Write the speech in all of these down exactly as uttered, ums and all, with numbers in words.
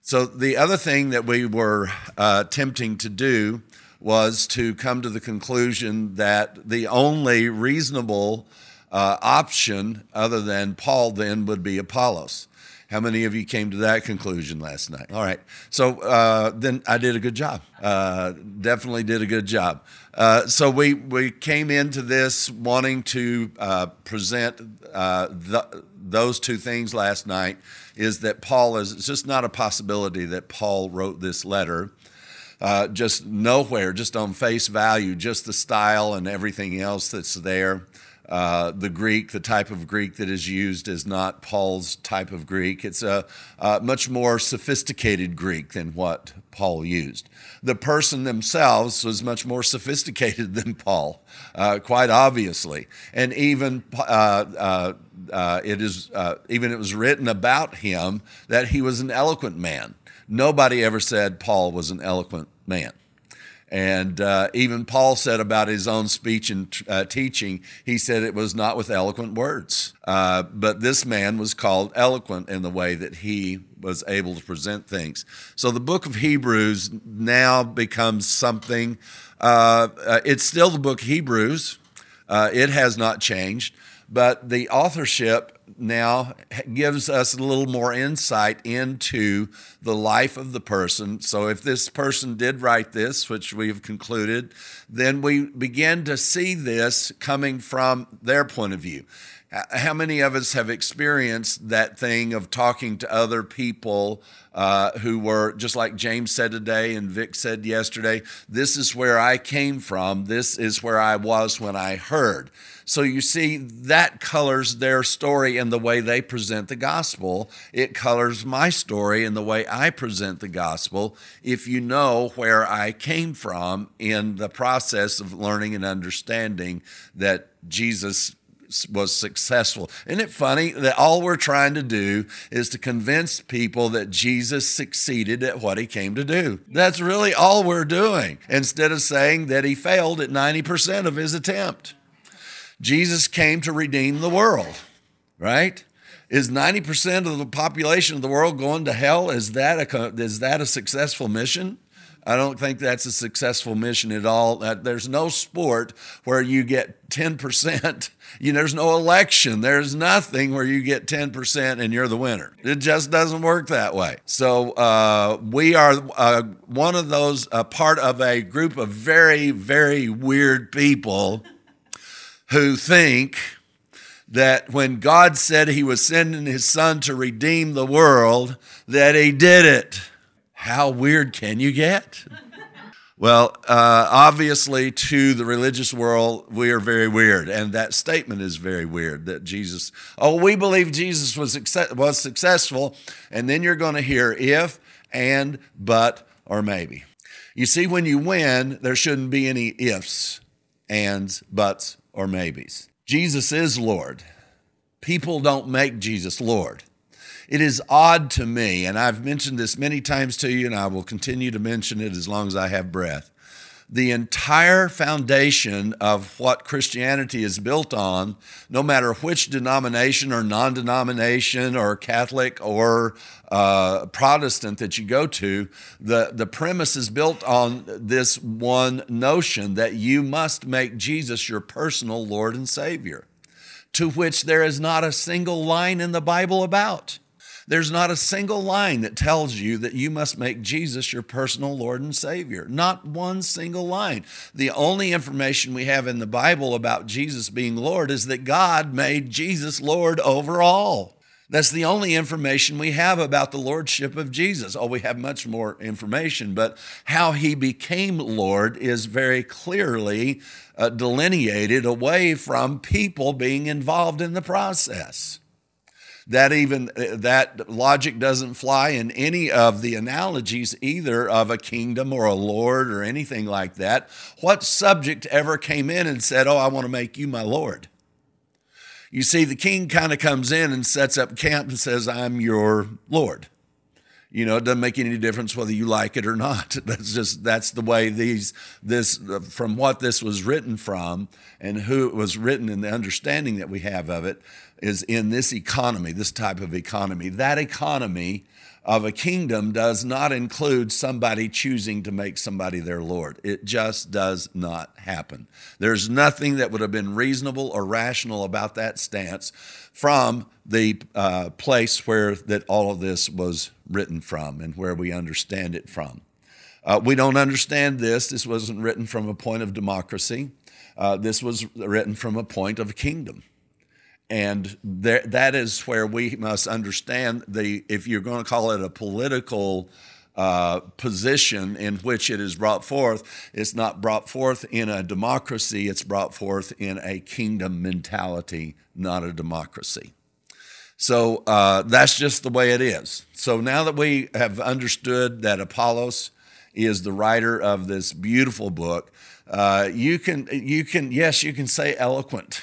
So the other thing that we were uh, attempting to do was to come to the conclusion that the only reasonable uh, option other than Paul then would be Apollos. How many of you came to that conclusion last night? All right. So uh, then I did a good job. Uh, definitely did a good job. Uh, so we, we came into this wanting to uh, present uh, the, those two things last night, is that Paul is, it's just not a possibility that Paul wrote this letter uh, just nowhere, just on face value, just the style and everything else that's there. Uh, the Greek, the type of Greek that is used is not Paul's type of Greek. It's a, a much more sophisticated Greek than what Paul used. The person themselves was much more sophisticated than Paul, uh, quite obviously. And even uh, uh, uh, it is uh, even it was written about him that he was an eloquent man. Nobody ever said Paul was an eloquent man. And uh, even Paul said about his own speech and uh, teaching, he said it was not with eloquent words. Uh, but this man was called eloquent in the way that he was able to present things. So the book of Hebrews now becomes something, uh, uh, it's still the book of Hebrews. Uh, it has not changed. But the authorship now gives us a little more insight into the life of the person. So if this person did write this, which we've concluded, then we begin to see this coming from their point of view. How many of us have experienced that thing of talking to other people uh, who were, just like James said today and Vic said yesterday, this is where I came from, this is where I was when I heard. So you see, that colors their story in the way they present the gospel. It colors my story in the way I present the gospel, if you know where I came from in the process of learning and understanding that Jesus was successful. Isn't it funny that all we're trying to do is to convince people that Jesus succeeded at what he came to do? That's really all we're doing, instead of saying that he failed at ninety percent of his attempt. Jesus came to redeem the world, right? Is ninety percent of the population of the world going to hell? Is that a, is that a successful mission? I don't think that's a successful mission at all. There's no sport where you get ten percent. You know, there's no election. There's nothing where you get ten percent and you're the winner. It just doesn't work that way. So uh, we are uh, one of those, uh, part of a group of very, very weird people who think that when God said he was sending his son to redeem the world, that he did it. How weird can you get? Well, uh, obviously to the religious world, we are very weird. And that statement is very weird, that Jesus, oh, we believe Jesus was, was successful. And then you're going to hear if, and, but, or maybe. You see, when you win, there shouldn't be any ifs, ands, buts, or maybes. Jesus is Lord. People don't make Jesus Lord. It is odd to me, and I've mentioned this many times to you, and I will continue to mention it as long as I have breath. The entire foundation of what Christianity is built on, no matter which denomination or non-denomination or Catholic or uh, Protestant that you go to, the, the premise is built on this one notion that you must make Jesus your personal Lord and Savior, to which there is not a single line in the Bible about. There's not a single line that tells you that you must make Jesus your personal Lord and Savior. Not one single line. The only information we have in the Bible about Jesus being Lord is that God made Jesus Lord over all. That's the only information we have about the lordship of Jesus. Oh, we have much more information, but how he became Lord is very clearly uh, delineated away from people being involved in the process. That even that logic doesn't fly in any of the analogies either of a kingdom or a lord or anything like that. What subject ever came in and said, oh, I want to make you my Lord? You see, the king kind of comes in and sets up camp and says, I'm your Lord. You know, it doesn't make any difference whether you like it or not. That's just, that's the way these, this, from what this was written from and who it was written and the understanding that we have of it. is in this economy, this type of economy. That economy of a kingdom does not include somebody choosing to make somebody their Lord. It just does not happen. There's nothing that would have been reasonable or rational about that stance from the uh, place where that all of this was written from and where we understand it from. Uh, we don't understand this. This wasn't written from a point of democracy. Uh, this was written from a point of kingdom. And there, that is where we must understand the, if you're going to call it a political uh, position in which it is brought forth, it's not brought forth in a democracy, it's brought forth in a kingdom mentality, not a democracy. So uh, that's just the way it is. So now that we have understood that Apollos is the writer of this beautiful book, Uh, you can, you can, yes, you can say eloquent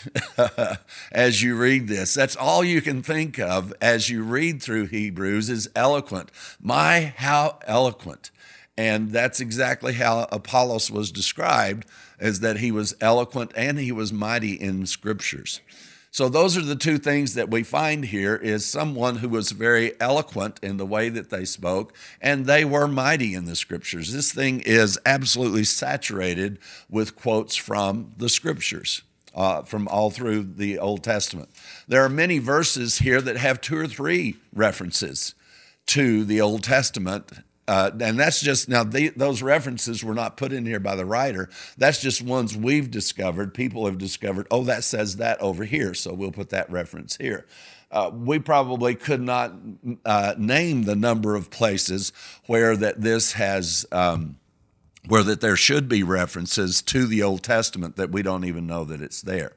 as you read this. That's all you can think of as you read through Hebrews is eloquent. My, how eloquent. And that's exactly how Apollos was described, as that he was eloquent and he was mighty in scriptures. So those are the two things that we find here, is someone who was very eloquent in the way that they spoke, and they were mighty in the scriptures. This thing is absolutely saturated with quotes from the scriptures, uh, from all through the Old Testament. There are many verses here that have two or three references to the Old Testament. Uh, and that's just, now the, those references were not put in here by the writer. That's just ones we've discovered. People have discovered, oh, that says that over here, so we'll put that reference here. Uh, we probably could not uh, name the number of places where that this has, um, where that there should be references to the Old Testament that we don't even know that it's there.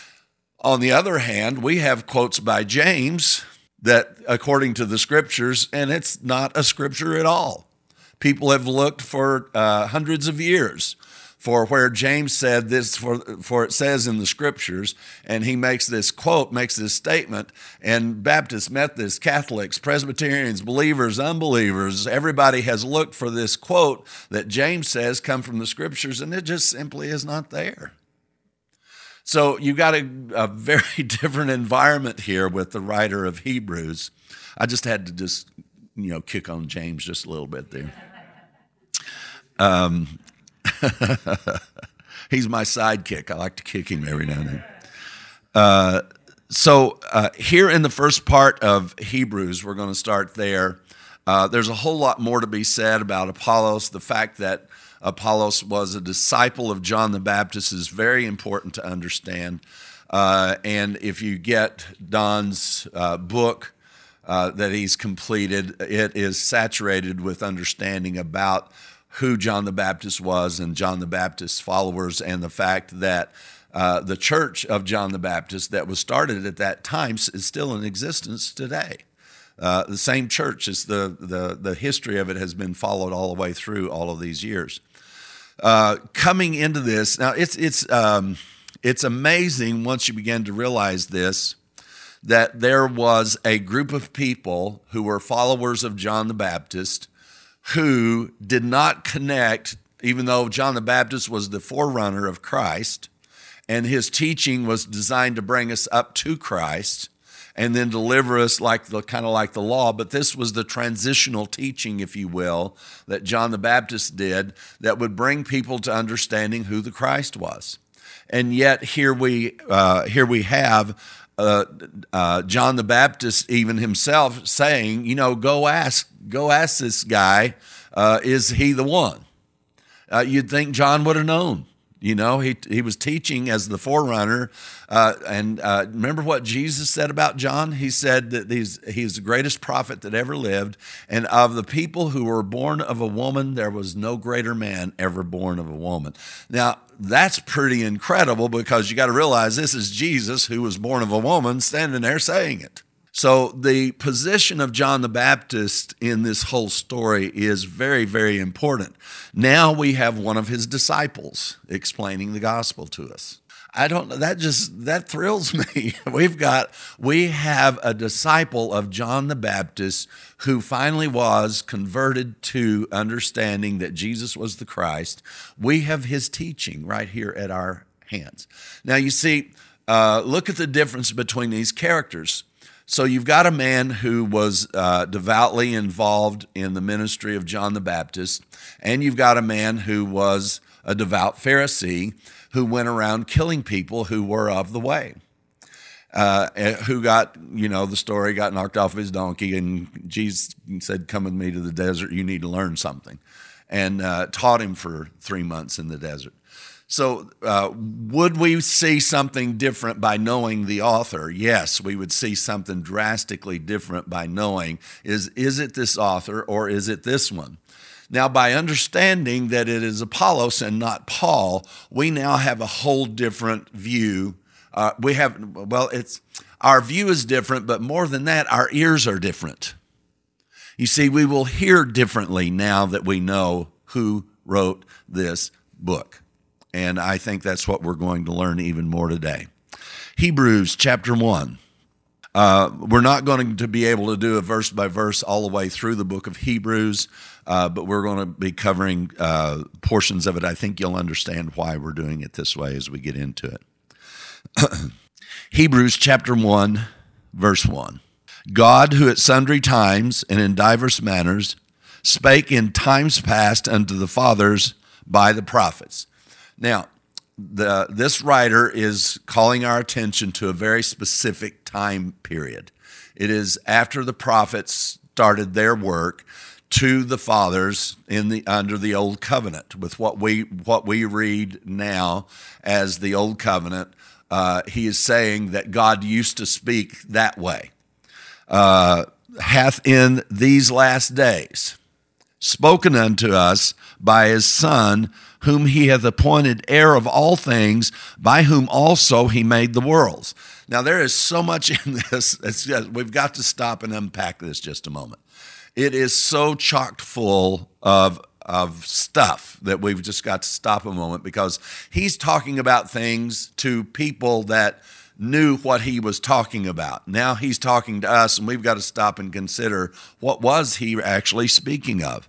On the other hand, we have quotes by James that according to the scriptures, and it's not a scripture at all. People have looked for uh, hundreds of years for where James said this, for, for it says in the scriptures, and he makes this quote, makes this statement, and Baptists, Methodists, Catholics, Presbyterians, believers, unbelievers, everybody has looked for this quote that James says come from the scriptures, and it just simply is not there. So you got a, a very different environment here with the writer of Hebrews. I just had to just, you know, kick on James just a little bit there. Um, he's my sidekick. I like to kick him every now and then. Uh, so uh, here in the first part of Hebrews, we're going to start there. Uh, there's a whole lot more to be said about Apollos. The fact that Apollos was a disciple of John the Baptist is very important to understand. Uh, and if you get Don's uh, book uh, that he's completed, it is saturated with understanding about who John the Baptist was and John the Baptist's followers, and the fact that uh, the church of John the Baptist that was started at that time is still in existence today. Uh, the same church, is the, the, the history of it has been followed all the way through all of these years. Uh, coming into this, now it's it's um, it's amazing once you begin to realize this, that there was a group of people who were followers of John the Baptist who did not connect, even though John the Baptist was the forerunner of Christ, and his teaching was designed to bring us up to Christ and then deliver us like the kind of like the law. But this was the transitional teaching, if you will, that John the Baptist did that would bring people to understanding who the Christ was. And yet here we uh, here we have uh, uh, John the Baptist even himself saying, you know, go ask, go ask this guy, uh, is he the one? Uh, you'd think John would have known. You know, he he was teaching as the forerunner. Uh, and uh, remember what Jesus said about John? He said that he's, he's the greatest prophet that ever lived. And of the people who were born of a woman, there was no greater man ever born of a woman. Now, that's pretty incredible, because you got to realize this is Jesus, who was born of a woman, standing there saying it. So the position of John the Baptist in this whole story is very, very important. Now we have one of his disciples explaining the gospel to us. I don't know, that just, that thrills me. We've got, we have a disciple of John the Baptist who finally was converted to understanding that Jesus was the Christ. We have his teaching right here at our hands. Now you see, uh, look at the difference between these characters. So you've got a man who was uh, devoutly involved in the ministry of John the Baptist, and you've got a man who was a devout Pharisee who went around killing people who were of the way, uh, who got, you know, the story, got knocked off his donkey, and Jesus said, come with me to the desert, you need to learn something, and uh, taught him for three months in the desert. So uh, would we see something different by knowing the author? Yes, we would see something drastically different by knowing, is, is it this author or is it this one? Now, by understanding that it is Apollos and not Paul, we now have a whole different view. Uh, we have, well, it's our view is different, but more than that, our ears are different. You see, we will hear differently now that we know who wrote this book. And I think that's what we're going to learn even more today. Hebrews chapter one. Uh, we're not going to be able to do a verse by verse all the way through the book of Hebrews, uh, but we're going to be covering uh, portions of it. I think you'll understand why we're doing it this way as we get into it. Hebrews chapter one, verse one. God, who at sundry times and in divers manners spake in times past unto the fathers by the prophets. Now, the, this writer is calling our attention to a very specific time period. It is after the prophets started their work to the fathers in the under the Old Covenant, with what we what we read now as the Old Covenant. Uh, he is saying that God used to speak that way. Uh, hath in these last days spoken unto us by his Son, whom he hath appointed heir of all things, by whom also he made the worlds. Now, there is so much in this. It's just, we've got to stop and unpack this just a moment. It is so chock full of, of stuff that we've just got to stop a moment, because he's talking about things to people that knew what he was talking about. Now he's talking to us, and we've got to stop and consider, what was he actually speaking of?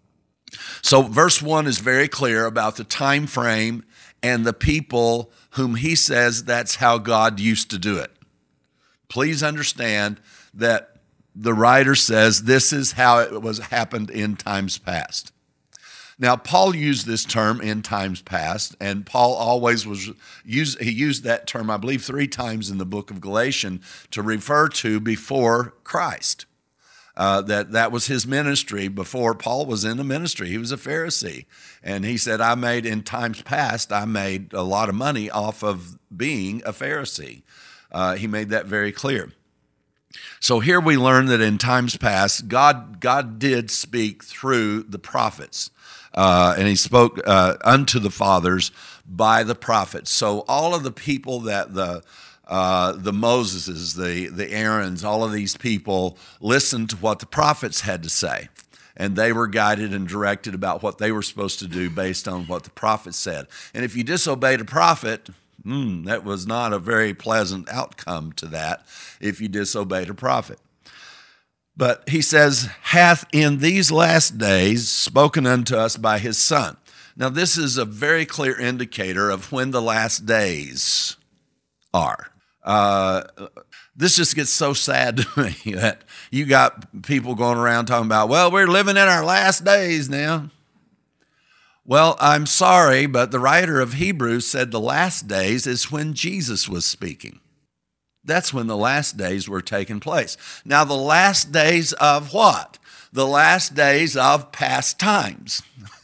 So verse one is very clear about the time frame and the people whom he says that's how God used to do it. Please understand that the writer says this is how it was happened in times past. Now, Paul used this term in times past, and Paul always was used, he used that term, I believe, three times in the book of Galatians to refer to before Christ. Uh, that that was his ministry before Paul was in the ministry. He was a Pharisee. And he said, I made, in times past, I made a lot of money off of being a Pharisee. Uh, he made that very clear. So here we learn that in times past, God, God did speak through the prophets. Uh, and he spoke uh, unto the fathers by the prophets. So all of the people that the Uh, the Moseses, the, the Aarons, all of these people listened to what the prophets had to say. And they were guided and directed about what they were supposed to do based on what the prophets said. And if you disobeyed a prophet, hmm, that was not a very pleasant outcome to that if you disobeyed a prophet. But he says, hath in these last days spoken unto us by his Son. Now this is a very clear indicator of when the last days are. Uh, this just gets so sad to me that you got people going around talking about, well, we're living in our last days now. Well, I'm sorry, but the writer of Hebrews said the last days is when Jesus was speaking. That's when the last days were taking place. Now, the last days of what? The last days of past times.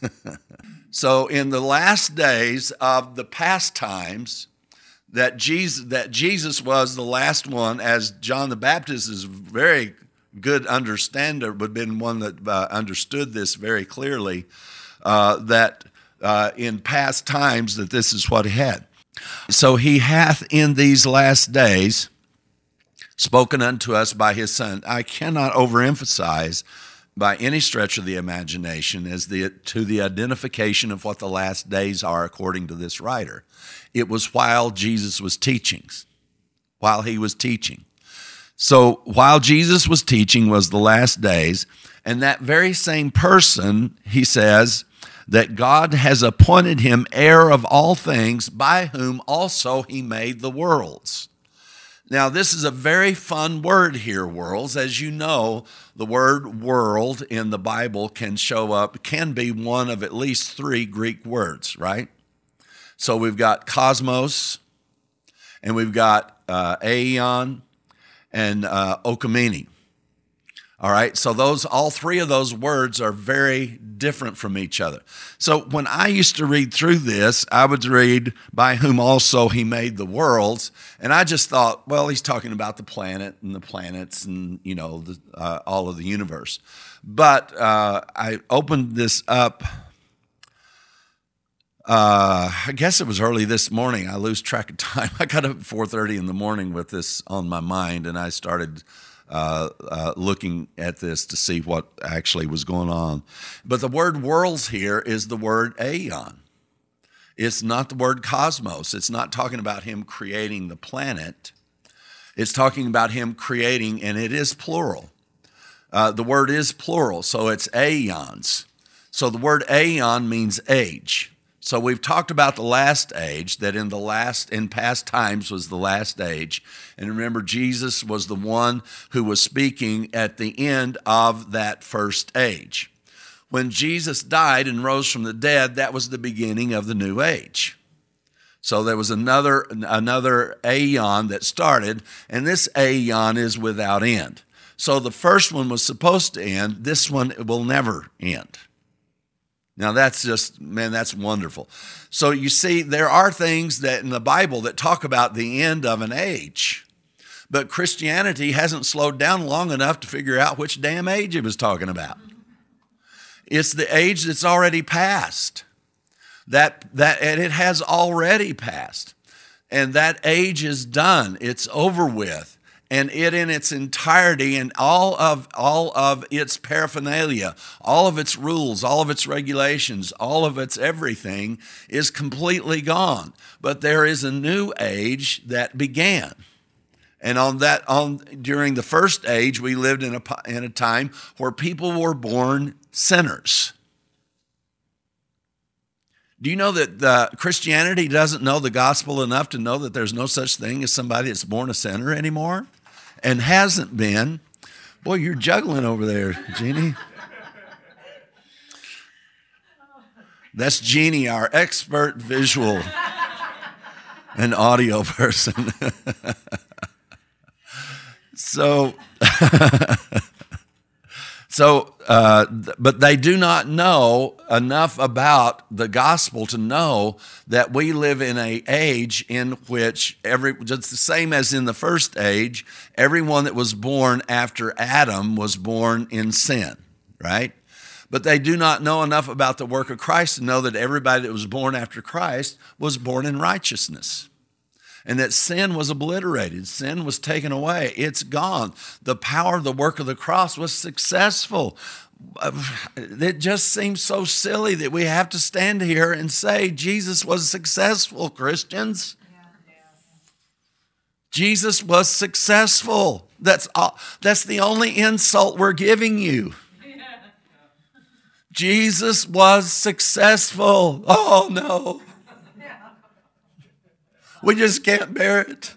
So in the last days of the past times, that Jesus, that Jesus was the last one, as John the Baptist is very good understander, would have been one that uh, understood this very clearly, uh, that uh, in past times that this is what he had. So he hath in these last days spoken unto us by his Son. I cannot overemphasize by any stretch of the imagination as the to the identification of what the last days are according to this writer. It was while Jesus was teaching, while he was teaching. So while Jesus was teaching was the last days, and that very same person, he says, that God has appointed him heir of all things, by whom also he made the worlds. Now, this is a very fun word here, worlds. As you know, the word world in the Bible can show up, can be one of at least three Greek words, right? So we've got cosmos, and we've got uh, aeon, and uh, oikoumene. All right, so those, all three of those words are very different from each other. So when I used to read through this, I would read, by whom also he made the worlds, and I just thought, well, he's talking about the planet and the planets and, you know, the, uh, all of the universe. But uh, I opened this up, uh, I guess it was early this morning. I lose track of time. I got up at four thirty in the morning with this on my mind, and I started Uh, uh, looking at this to see what actually was going on. But the word worlds here is the word aeon. It's not the word cosmos. It's not talking about him creating the planet. It's talking about him creating, and it is plural. Uh, the word is plural, so it's aeons. So the word aeon means age. So we've talked about the last age, that in the last, in past times was the last age. And remember, Jesus was the one who was speaking at the end of that first age. When Jesus died and rose from the dead, that was the beginning of the new age. So there was another, another aeon that started, and this aeon is without end. So the first one was supposed to end. This one will never end. Now that's just, man, that's wonderful. So you see, there are things that in the Bible that talk about the end of an age, but Christianity hasn't slowed down long enough to figure out which damn age it was talking about. It's the age that's already passed. That, that, and it has already passed. And that age is done. It's over with. And it in its entirety and all of all of its paraphernalia, all of its rules, all of its regulations, all of its everything is completely gone. But there is a new age that began. And on that, on during the first age, we lived in a, in a time where people were born sinners. Do you know that the Christianity doesn't know the gospel enough to know that there's no such thing as somebody that's born a sinner anymore? And hasn't been. Boy, you're juggling over there, Jeannie. That's Jeannie, our expert visual and audio person. so, so, uh, but they do not know enough about the gospel to know that we live in an age in which every, just the same as in the first age, everyone that was born after Adam was born in sin, right? But they do not know enough about the work of Christ to know that everybody that was born after Christ was born in righteousness. And that sin was obliterated. Sin was taken away. It's gone. The power of the work of the cross was successful. It just seems so silly that we have to stand here and say Jesus was successful, Christians. Yeah, yeah. Jesus was successful. That's all, that's the only insult we're giving you. Yeah. Jesus was successful. Oh, no. We just can't bear it.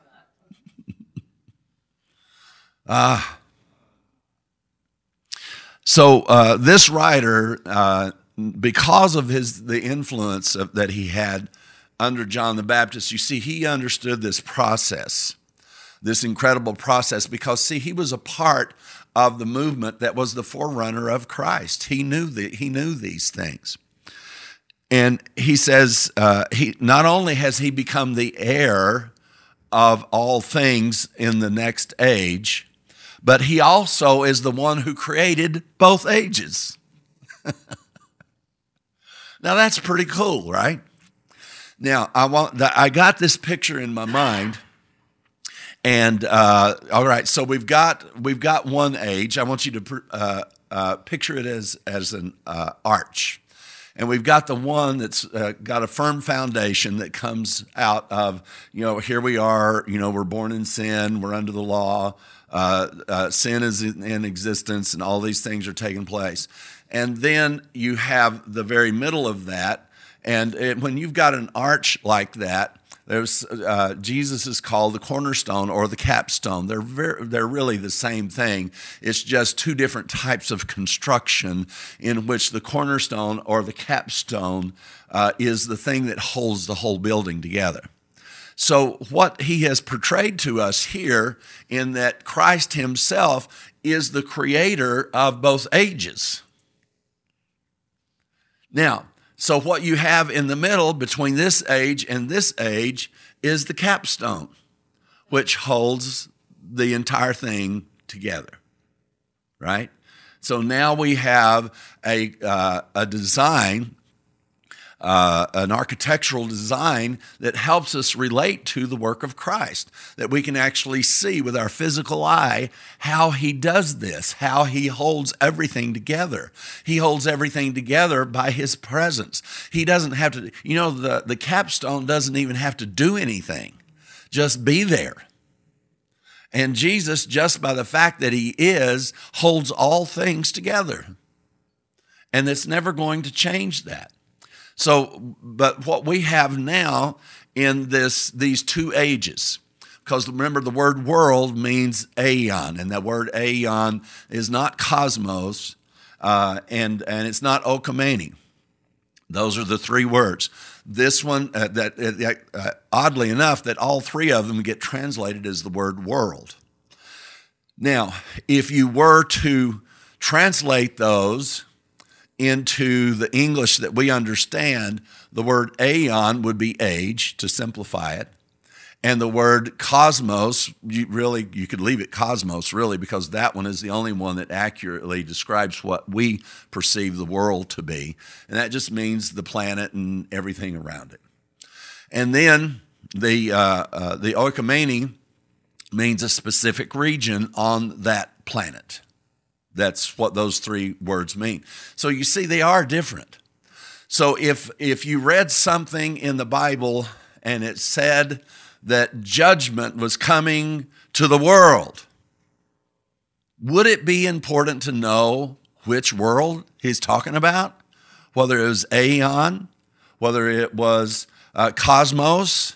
Ah. uh, so uh, this writer, uh, because of his the influence of, that he had under John the Baptist, you see, he understood this process, this incredible process, because see, he was a part of the movement that was the forerunner of Christ. He knew the, he knew these things. And he says, uh, he not only has he become the heir of all things in the next age, but he also is the one who created both ages. Now that's pretty cool, right? Now I want I got this picture in my mind, and uh, all right, so we've got we've got one age. I want you to uh, uh, picture it as as an uh, arch. And we've got the one that's uh, got a firm foundation that comes out of, you know, here we are, you know, we're born in sin, we're under the law, uh, uh, sin is in, in existence, and all these things are taking place. And then you have the very middle of that. And it, when you've got an arch like that, there's uh, Jesus is called the cornerstone or the capstone. They're very, they're really the same thing. It's just two different types of construction in which the cornerstone or the capstone uh, is the thing that holds the whole building together. So what he has portrayed to us here in that Christ himself is the creator of both ages. Now, so what you have in the middle between this age and this age is the capstone, which holds the entire thing together, right? So now we have a, uh, a design, uh, an architectural design that helps us relate to the work of Christ, that we can actually see with our physical eye how he does this, how he holds everything together. He holds everything together by his presence. He doesn't have to, you know, the, the capstone doesn't even have to do anything, just be there. And Jesus, just by the fact that he is, holds all things together. And it's never going to change that. So, but what we have now in this these two ages, because remember the word world means aeon, and that word aeon is not cosmos, uh, and, and it's not okoumene. Those are the three words. This one, uh, that uh, uh, oddly enough, that all three of them get translated as the word world. Now, if you were to translate those into the English that we understand, the word aeon would be age, to simplify it. And the word cosmos, you really, you could leave it cosmos, really, because that one is the only one that accurately describes what we perceive the world to be. And that just means the planet and everything around it. And then the, uh, uh, the oikoumene means a specific region on that planet. That's what those three words mean. So you see, they are different. So if if you read something in the Bible and it said that judgment was coming to the world, would it be important to know which world he's talking about? Whether it was aeon, whether it was uh, cosmos,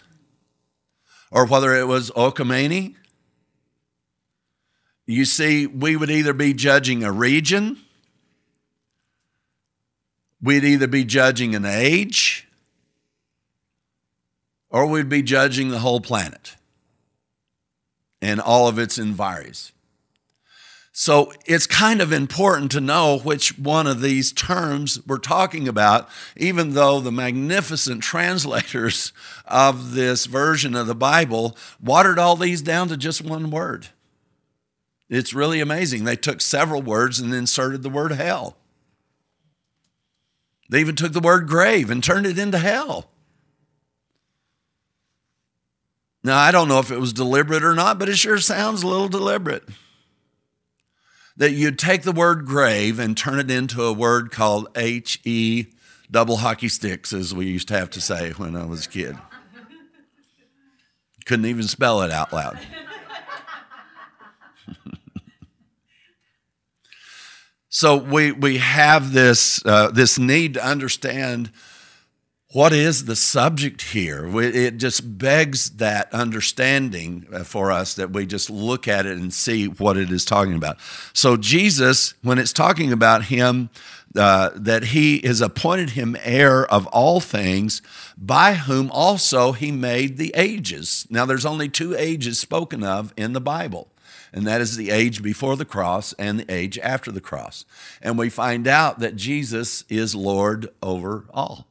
or whether it was oikoumene? You see, we would either be judging a region, we'd either be judging an age, or we'd be judging the whole planet and all of its environs. So it's kind of important to know which one of these terms we're talking about, even though the magnificent translators of this version of the Bible watered all these down to just one word. It's really amazing. They took several words and inserted the word hell. They even took the word grave and turned it into hell. Now, I don't know if it was deliberate or not, but it sure sounds a little deliberate. That you'd take the word grave and turn it into a word called H E double hockey sticks, as we used to have to say when I was a kid. Couldn't even spell it out loud. So we we have this uh, this need to understand what is the subject here. It just begs that understanding for us that we just look at it and see what it is talking about. So Jesus, when it's talking about him, uh, that he has appointed him heir of all things, by whom also he made the ages. Now there's only two ages spoken of in the Bible. And that is the age before the cross and the age after the cross. And we find out that Jesus is Lord over all.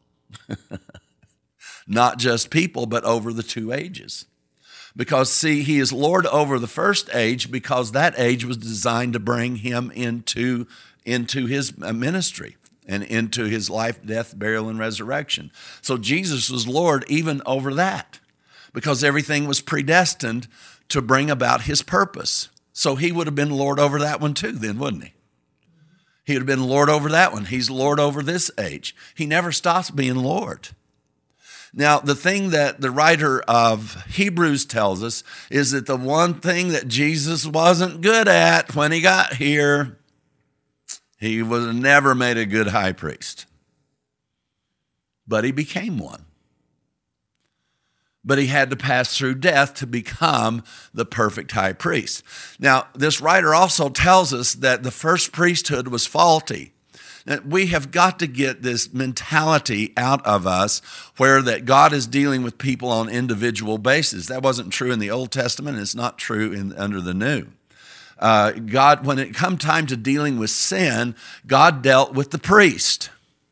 Not just people, but over the two ages. Because, see, he is Lord over the first age because that age was designed to bring him into, into his ministry and into his life, death, burial, and resurrection. So Jesus was Lord even over that because everything was predestined to bring about his purpose. So he would have been Lord over that one too then, wouldn't he? He would have been Lord over that one. He's Lord over this age. He never stops being Lord. Now, the thing that the writer of Hebrews tells us is that the one thing that Jesus wasn't good at when he got here, He was never made a good high priest, but he became one. But he had to pass through death to become the perfect high priest. Now, this writer also tells us that the first priesthood was faulty. Now, we have got to get this mentality out of us where that God is dealing with people on individual basis. That wasn't true in the Old Testament. It's not true in, under the New. Uh, God, when it come time to dealing with sin, God dealt with the priest.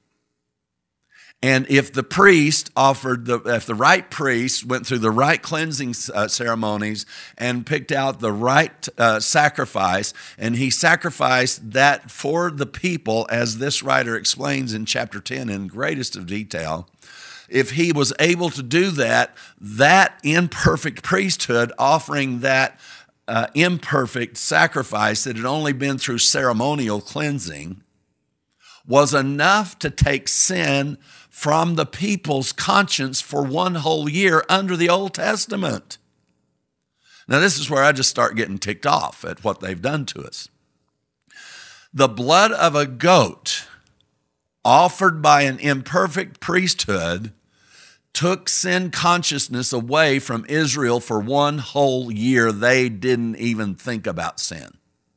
And if the priest offered, the, if the right priest went through the right cleansing uh, ceremonies and picked out the right uh, sacrifice, and he sacrificed that for the people, as this writer explains in chapter ten in greatest of detail, if he was able to do that, that imperfect priesthood offering that uh, imperfect sacrifice that had only been through ceremonial cleansing was enough to take sin from the people's conscience for one whole year under the Old Testament. Now, this is where I just start getting ticked off at what they've done to us. The blood of a goat offered by an imperfect priesthood took sin consciousness away from Israel for one whole year. They didn't even think about sin.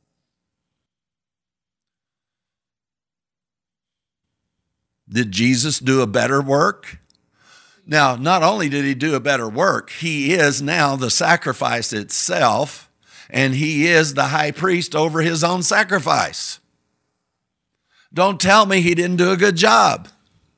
Did Jesus do a better work? Now, not only did he do a better work, he is now the sacrifice itself, and he is the high priest over his own sacrifice. Don't tell me he didn't do a good job.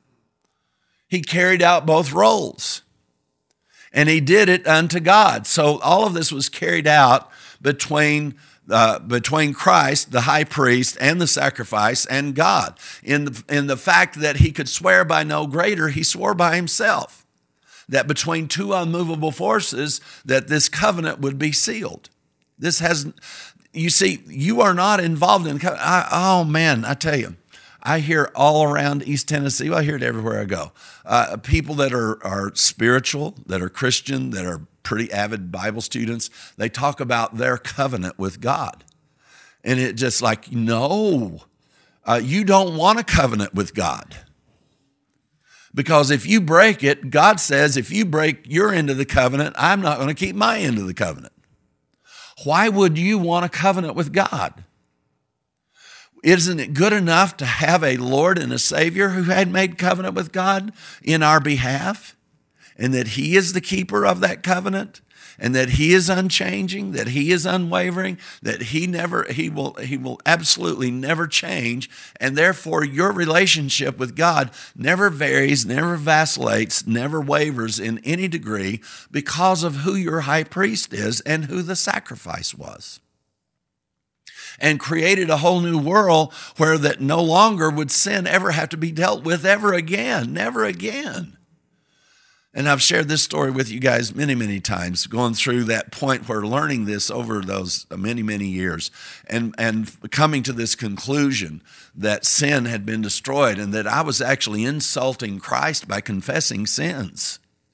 He carried out both roles, and he did it unto God. So all of this was carried out between Uh, between Christ, the high priest, and the sacrifice, and God. In the, in the fact that he could swear by no greater, he swore by himself. That between two unmovable forces, that this covenant would be sealed. This has, you see, you are not involved in, I, oh man, I tell you, I hear all around East Tennessee, well, I hear it everywhere I go, uh, people that are, are spiritual, that are Christian, that are pretty avid Bible students, they talk about their covenant with God. And it just like, no, uh, you don't want a covenant with God. Because if you break it, God says, if you break your end of the covenant, I'm not going to keep my end of the covenant. Why would you want a covenant with God? Isn't it good enough to have a Lord and a Savior who had made covenant with God in our behalf? And that he is the keeper of that covenant, and that he is unchanging, that he is unwavering, that he never, he will, he will absolutely never change. And therefore your relationship with God never varies, never vacillates, never wavers in any degree because of who your high priest is and who the sacrifice was. And created a whole new world where that no longer would sin ever have to be dealt with ever again, never again. And I've shared this story with you guys many, many times, going through that point where learning this over those many, many years and, and coming to this conclusion that sin had been destroyed and that I was actually insulting Christ by confessing sins.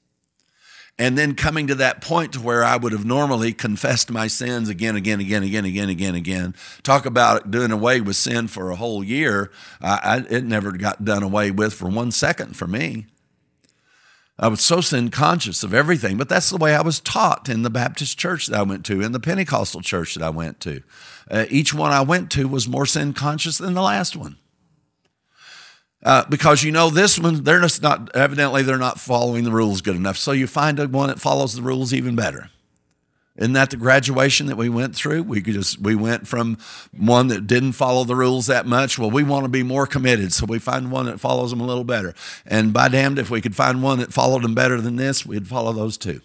And then coming to that point to where I would have normally confessed my sins again, again, again, again, again, again, again. Talk about doing away with sin for a whole year. I, I, it never got done away with for one second for me. I was so sin conscious of everything, but that's the way I was taught in the Baptist church that I went to, in the Pentecostal church that I went to. Uh, each one I went to was more sin conscious than the last one. Uh, because you know this one, they're just not, evidently they're not following the rules good enough. So you find a one that follows the rules even better. Isn't that the graduation that we went through? We could just we went from one that didn't follow the rules that much. Well, we want to be more committed, so we find one that follows them a little better. And by damned, if we could find one that followed them better than this, we'd follow those too.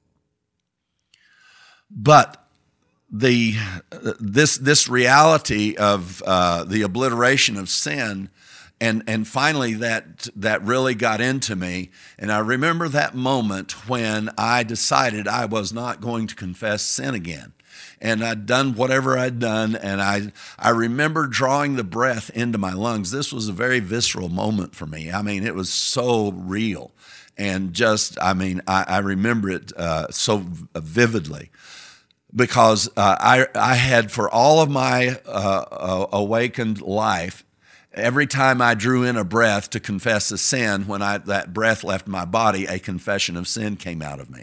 But the this this reality of uh, the obliteration of sin. And and finally, that that really got into me. And I remember that moment when I decided I was not going to confess sin again. And I'd done whatever I'd done, and I I remember drawing the breath into my lungs. This was a very visceral moment for me. I mean, it was so real. And just, I mean, I, I remember it uh, so vividly. Because uh, I, I had, for all of my uh, uh, awakened life, Every time I drew in a breath to confess a sin, when I, that breath left my body, a confession of sin came out of me.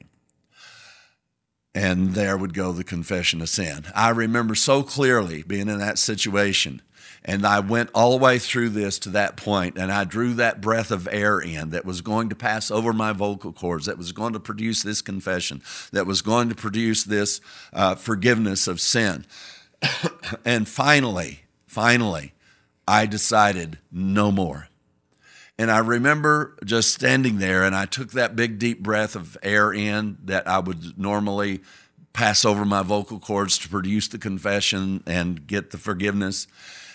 And there would go the confession of sin. I remember so clearly being in that situation. And I went all the way through this to that point, and I drew that breath of air in that was going to pass over my vocal cords, that was going to produce this confession, that was going to produce this uh, forgiveness of sin. And finally, finally, I decided no more. And I remember just standing there, and I took that big, deep breath of air in that I would normally pass over my vocal cords to produce the confession and get the forgiveness.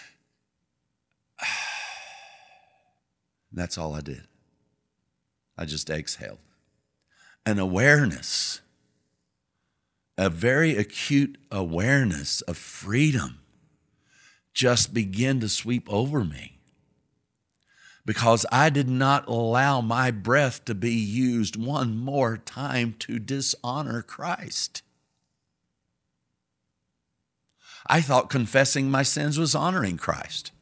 That's all I did. I just exhaled. An awareness, a very acute awareness of freedom just began to sweep over me because I did not allow my breath to be used one more time to dishonor Christ. I thought confessing my sins was honoring Christ.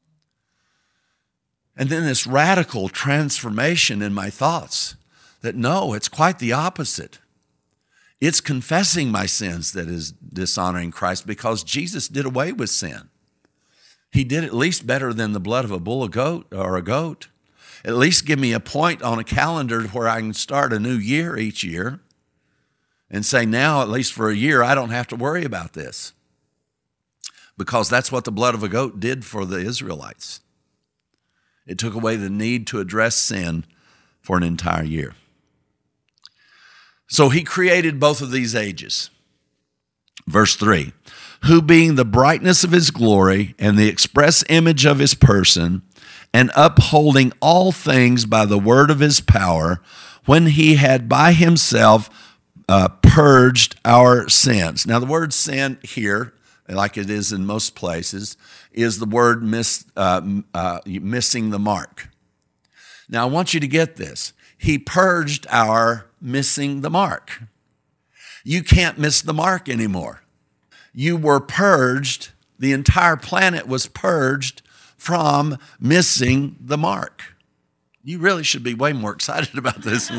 And then this radical transformation in my thoughts that no, it's quite the opposite. It's confessing my sins that is dishonoring Christ because Jesus did away with sin. He did at least better than the blood of a bull, a goat, or a goat. At least give me a point on a calendar where I can start a new year each year and say now, at least for a year, I don't have to worry about this. Because that's what the blood of a goat did for the Israelites. It took away the need to address sin for an entire year. So he created both of these ages. Verse three, who being the brightness of his glory and the express image of his person, and upholding all things by the word of his power, when he had by himself uh, purged our sins. Now the word sin here, like it is in most places, is the word miss, uh, uh, missing the mark. Now, I want you to get this. He purged our missing the mark. You can't miss the mark anymore. You were purged, the entire planet was purged from missing the mark. You really should be way more excited about this.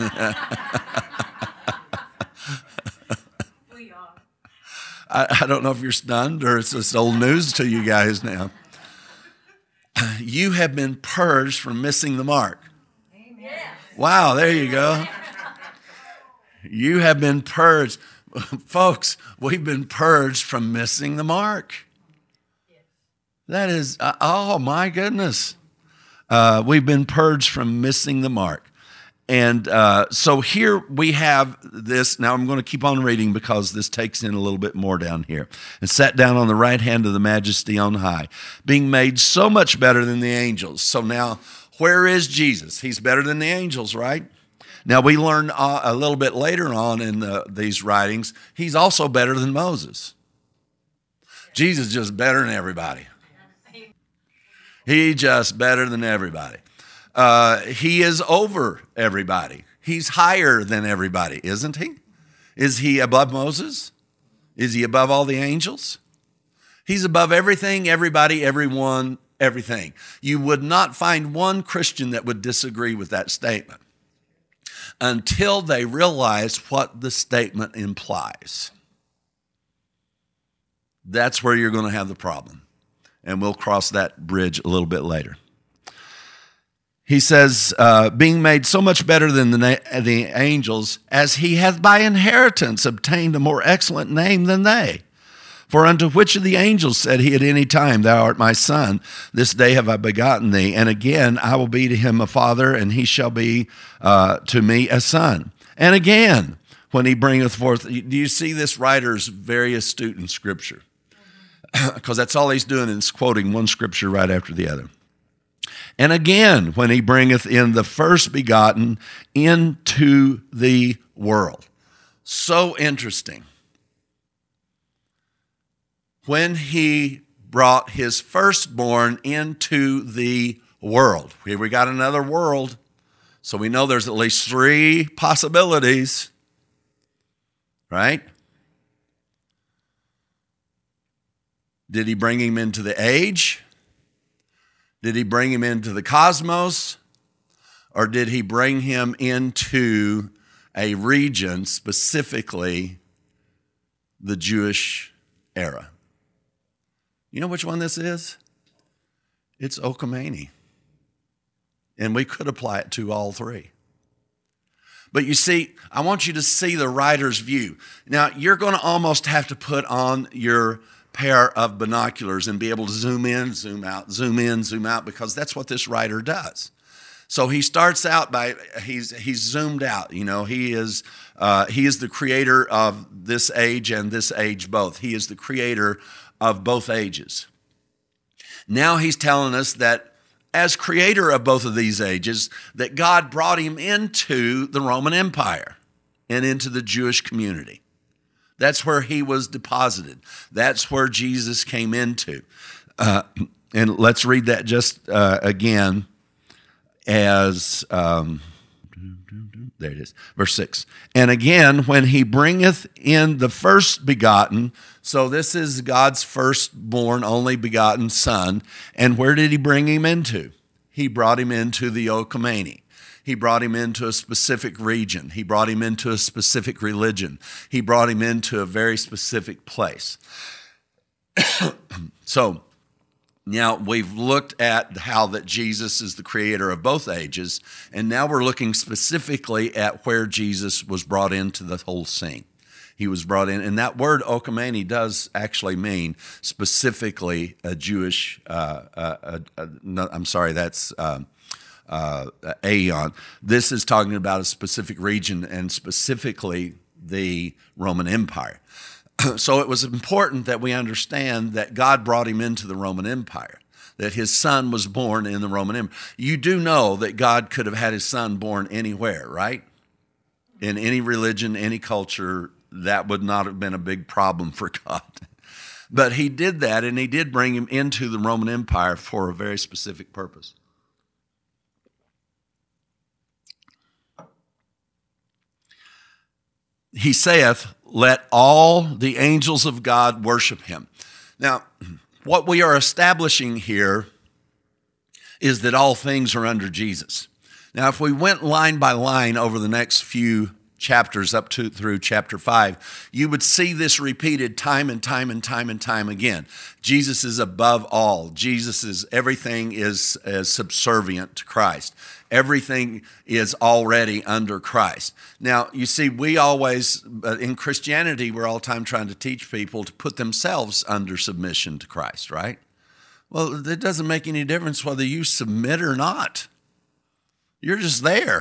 I, I don't know if you're stunned or it's just old news to you guys now. You have been purged from missing the mark. Amen. Wow, there you go. You have been purged. Folks, we've been purged from missing the mark. That is, uh, oh my goodness. Uh, we've been purged from missing the mark. And uh, so here we have this. Now I'm going to keep on reading because this takes in a little bit more down here. And sat down on the right hand of the majesty on high, being made so much better than the angels. So now, where is Jesus? He's better than the angels, right? Now we learn uh, a little bit later on in the, these writings, he's also better than Moses. Jesus is just better than everybody. He's just better than everybody. Uh, he is over everybody. He's higher than everybody, isn't he? Is he above Moses? Is he above all the angels? He's above everything, everybody, everyone, everything. You would not find one Christian that would disagree with that statement until they realize what the statement implies. That's where you're going to have the problem. And we'll cross that bridge a little bit later. He says, uh, being made so much better than the, na- the angels, as he hath by inheritance obtained a more excellent name than they. For unto which of the angels said he at any time, thou art my son, this day have I begotten thee, and again I will be to him a father, and he shall be uh, to me a son. And again, when he bringeth forth, do you see this writer's very astute in Scripture? Because that's all he's doing is quoting one Scripture right after the other. And again, when he bringeth in the first begotten into the world. So interesting. When he brought his firstborn into the world. Here we got another world. So we know there's at least three possibilities. Right? Did he bring him into the age? Did he bring him into the cosmos, or did he bring him into a region, specifically the Jewish era? You know which one this is? It's Okomani. And we could apply it to all three. But you see, I want you to see the writer's view. Now, you're going to almost have to put on your pair of binoculars and be able to zoom in, zoom out, zoom in, zoom out, because that's what this writer does. So he starts out by, he's he's zoomed out. You know, he is uh, he is the creator of this age and this age both. He is the creator of both ages. Now he's telling us that as creator of both of these ages, that God brought him into the Roman Empire and into the Jewish community. That's where he was deposited. That's where Jesus came into. Uh, and let's read that just uh, again as, um, there it is, verse six. And again, when he bringeth in the first begotten, so this is God's firstborn, only begotten son. And where did he bring him into? He brought him into the Okomani. He brought him into a specific region. He brought him into a specific religion. He brought him into a very specific place. So now we've looked at how that Jesus is the creator of both ages, and now we're looking specifically at where Jesus was brought into the whole scene. He was brought in, and that word Okomani does actually mean specifically a Jewish, uh, uh, uh, uh, no, I'm sorry, that's uh, uh, Aeon. This is talking about a specific region and specifically the Roman Empire. So it was important that we understand that God brought him into the Roman Empire, that his son was born in the Roman Empire. You do know that God could have had his son born anywhere, right? In any religion, any culture, that would not have been a big problem for God. But he did that, and he did bring him into the Roman Empire for a very specific purpose. He saith, let all the angels of God worship him. Now, what we are establishing here is that all things are under Jesus. Now, if we went line by line over the next few chapters up to through chapter five, you would see this repeated time and time and time and time again. Jesus is above all. Jesus is, everything is, is subservient to Christ. Everything is already under Christ. Now, you see, we always, in Christianity, we're all the time trying to teach people to put themselves under submission to Christ, right? Well, it doesn't make any difference whether you submit or not. You're just there.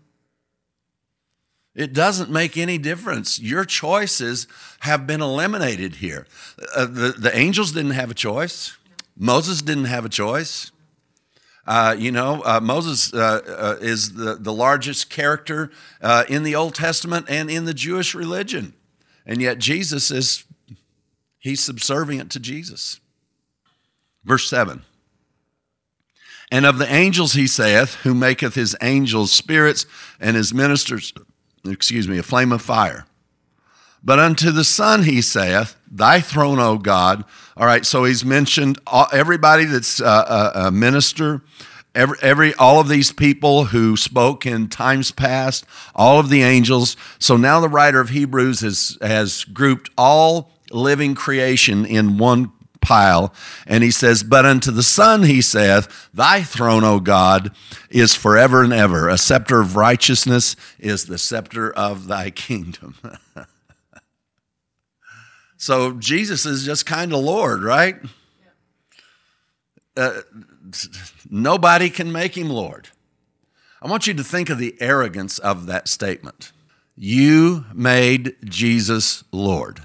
It doesn't make any difference. Your choices have been eliminated here. Uh, the, the angels didn't have a choice. Moses didn't have a choice. Uh, you know, uh, Moses uh, uh, is the, the largest character uh, in the Old Testament and in the Jewish religion. And yet Jesus is, he's subservient to Jesus. Verse seven. And of the angels he saith, who maketh his angels spirits and his ministers, excuse me, a flame of fire. But unto the Son he saith, thy throne, O God. All right, so he's mentioned all, everybody that's uh, a, a minister, every, every all of these people who spoke in times past, all of the angels. So now the writer of Hebrews has, has grouped all living creation in one pile, and he says, but unto the Son he saith, thy throne, O God, is forever and ever. A scepter of righteousness is the scepter of thy kingdom. So Jesus is just kind of Lord, right? Uh, nobody can make him Lord. I want you to think of the arrogance of that statement. You made Jesus Lord.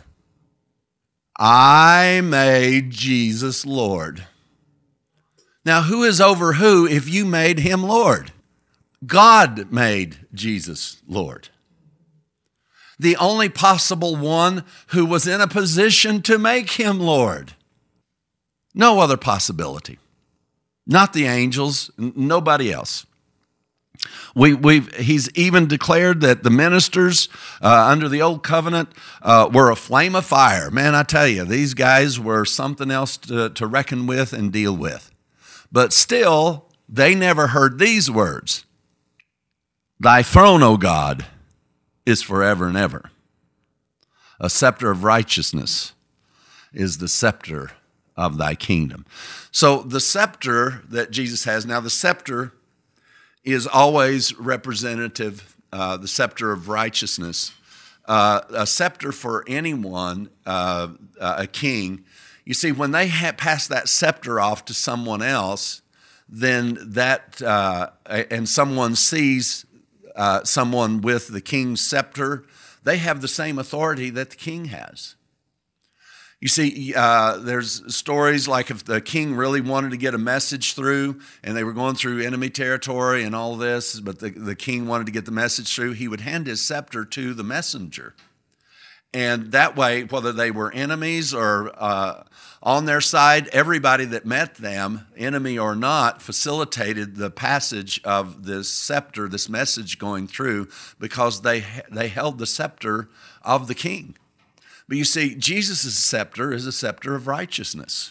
I made Jesus Lord. Now, who is over who if you made him Lord? God made Jesus Lord. The only possible one who was in a position to make him Lord. No other possibility. Not the angels, n- nobody else. We, we've, he's even declared that the ministers uh, under the old covenant uh, were a flame of fire. Man, I tell you, these guys were something else to, to reckon with and deal with. But still, they never heard these words. Thy throne, O God, is forever and ever. A scepter of righteousness is the scepter of thy kingdom. So the scepter that Jesus has, now the scepter is always representative, uh, the scepter of righteousness. Uh, a scepter for anyone, uh, a king, you see, when they ha- pass that scepter off to someone else, then that, uh, and someone sees uh, someone with the king's scepter, they have the same authority that the king has. You see, uh, there's stories like if the king really wanted to get a message through and they were going through enemy territory and all this, but the, the king wanted to get the message through, he would hand his scepter to the messenger. And that way, whether they were enemies or uh, on their side, everybody that met them, enemy or not, facilitated the passage of this scepter, this message going through, because they they held the scepter of the king. But you see, Jesus' scepter is a scepter of righteousness.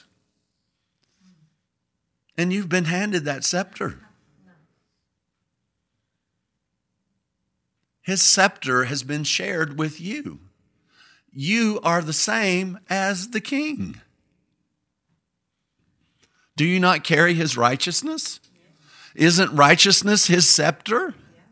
And you've been handed that scepter. His scepter has been shared with you. You are the same as the king. Do you not carry his righteousness? Isn't righteousness his scepter?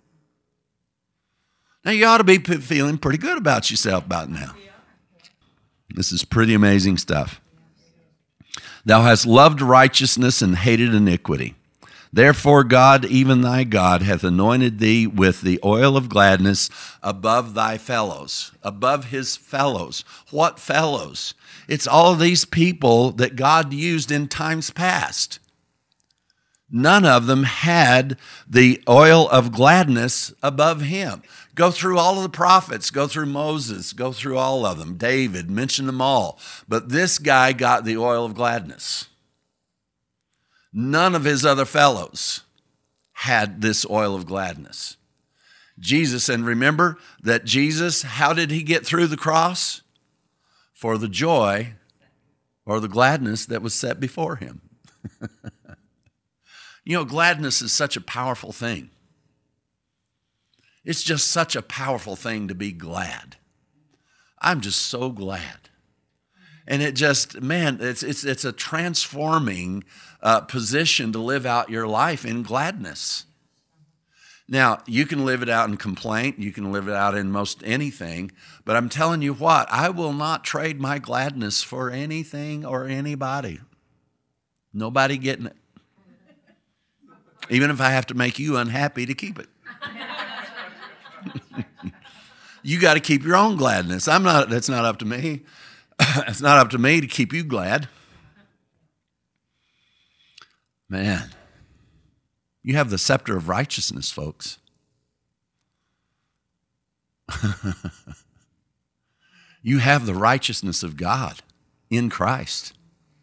Now you ought to be feeling pretty good about yourself about now. This is pretty amazing stuff. Thou hast loved righteousness and hated iniquity. Therefore God, even thy God, hath anointed thee with the oil of gladness above thy fellows, above his fellows. What fellows? It's all of these people that God used in times past. None of them had the oil of gladness above him. Go through all of the prophets, go through Moses, go through all of them. David, mention them all. But this guy got the oil of gladness. None of his other fellows had this oil of gladness. Jesus, and remember that Jesus, how did he get through the cross? For the joy or the gladness that was set before him. You know, gladness is such a powerful thing. It's just such a powerful thing to be glad. I'm just so glad. And it just, man, it's it's it's a transforming uh, position to live out your life in gladness. Now, you can live it out in complaint. You can live it out in most anything. But I'm telling you what, I will not trade my gladness for anything or anybody. Nobody getting it. Even if I have to make you unhappy to keep it. You got to keep your own gladness. I'm not, that's not up to me. It's not up to me to keep you glad. Man, you have the scepter of righteousness, folks. You have the righteousness of God in Christ.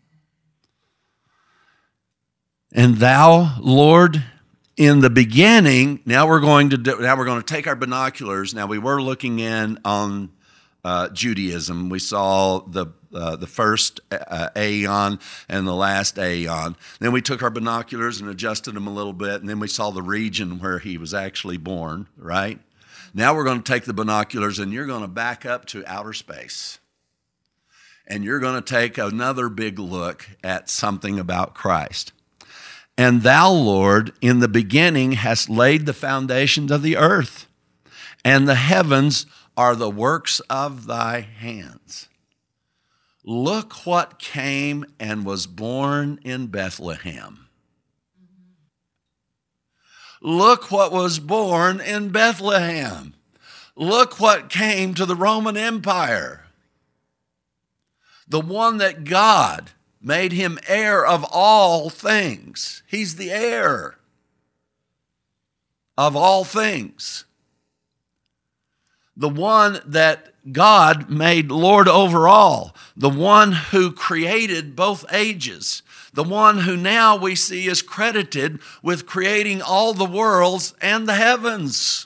And thou, Lord, in the beginning, now we're going to do, now we're going to take our binoculars. Now we were looking in on uh, Judaism. We saw the uh, the first uh, aeon and the last aeon. Then we took our binoculars and adjusted them a little bit, and then we saw the region where he was actually born. Right now, we're going to take the binoculars, and you're going to back up to outer space, and you're going to take another big look at something about Christ. And thou, Lord, in the beginning hast laid the foundations of the earth, and the heavens are the works of thy hands. Look what came and was born in Bethlehem. Look what was born in Bethlehem. Look what came to the Roman Empire. The one that God made him heir of all things. He's the heir of all things. The one that God made Lord over all. The one who created both ages. The one who now we see is credited with creating all the worlds and the heavens.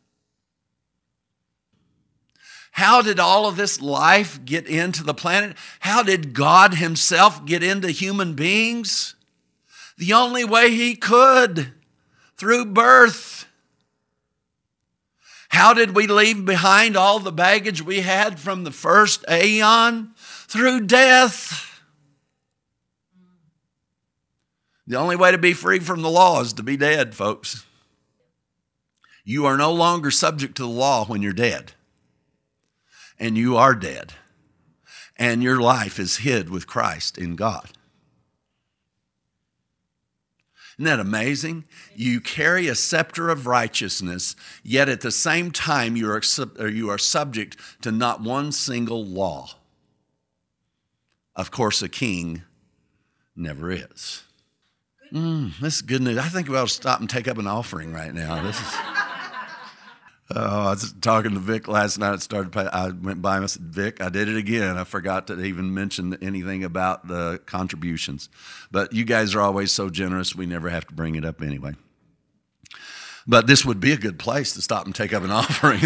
How did all of this life get into the planet? How did God himself get into human beings? The only way he could, through birth. How did we leave behind all the baggage we had from the first aeon? Through death. The only way to be free from the law is to be dead, folks. You are no longer subject to the law when you're dead. And you are dead. And your life is hid with Christ in God. Isn't that amazing? You carry a scepter of righteousness, yet at the same time you are, you are subject to not one single law. Of course, a king never is. Mm, this is good news. I think we ought to stop and take up an offering right now. This is. Oh, I was talking to Vic last night. It started. I went by and I said, "Vic, I did it again. I forgot to even mention anything about the contributions. But you guys are always so generous. We never have to bring it up anyway. But this would be a good place to stop and take up an offering.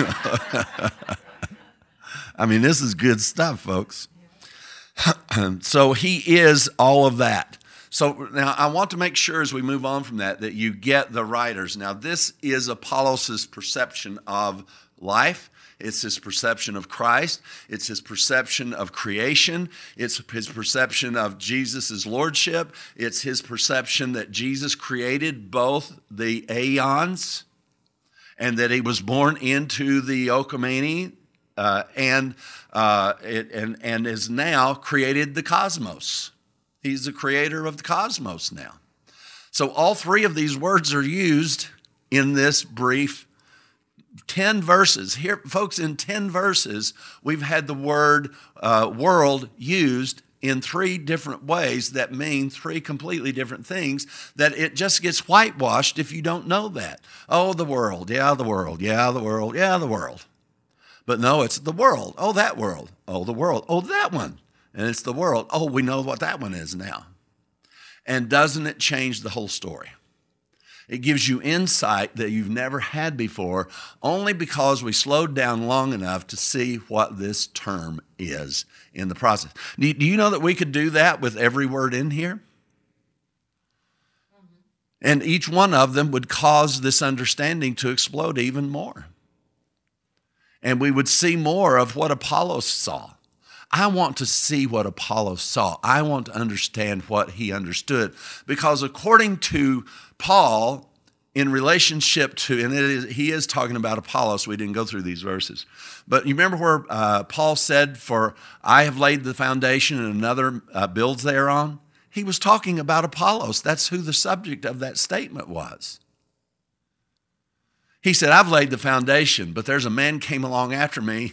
I mean, this is good stuff, folks. So he is all of that. So now I want to make sure as we move on from that, that you get the writers. Now this is Apollos' perception of life. It's his perception of Christ. It's his perception of creation. It's his perception of Jesus' lordship. It's his perception that Jesus created both the aeons and that he was born into the Okomani uh, and, uh, it, and, and is now created the cosmos. He's the creator of the cosmos now. So all three of these words are used in this brief ten verses. Here, folks, in ten verses, we've had the word uh, world used in three different ways that mean three completely different things, that it just gets whitewashed if you don't know that. Oh, the world. Yeah, the world. Yeah, the world. Yeah, the world. But no, it's the world. Oh, that world. Oh, the world. Oh, that one. And it's the world. Oh, we know what that one is now. And doesn't it change the whole story? It gives you insight that you've never had before, only because we slowed down long enough to see what this term is in the process. Do you know that we could do that with every word in here? And each one of them would cause this understanding to explode even more. And we would see more of what Apollos saw. I want to see what Apollos saw. I want to understand what he understood. Because according to Paul, in relationship to, and it is, he is talking about Apollos. We didn't go through these verses. But you remember where uh, Paul said, for I have laid the foundation and another uh, builds thereon? He was talking about Apollos. That's who the subject of that statement was. He said, I've laid the foundation, but there's a man came along after me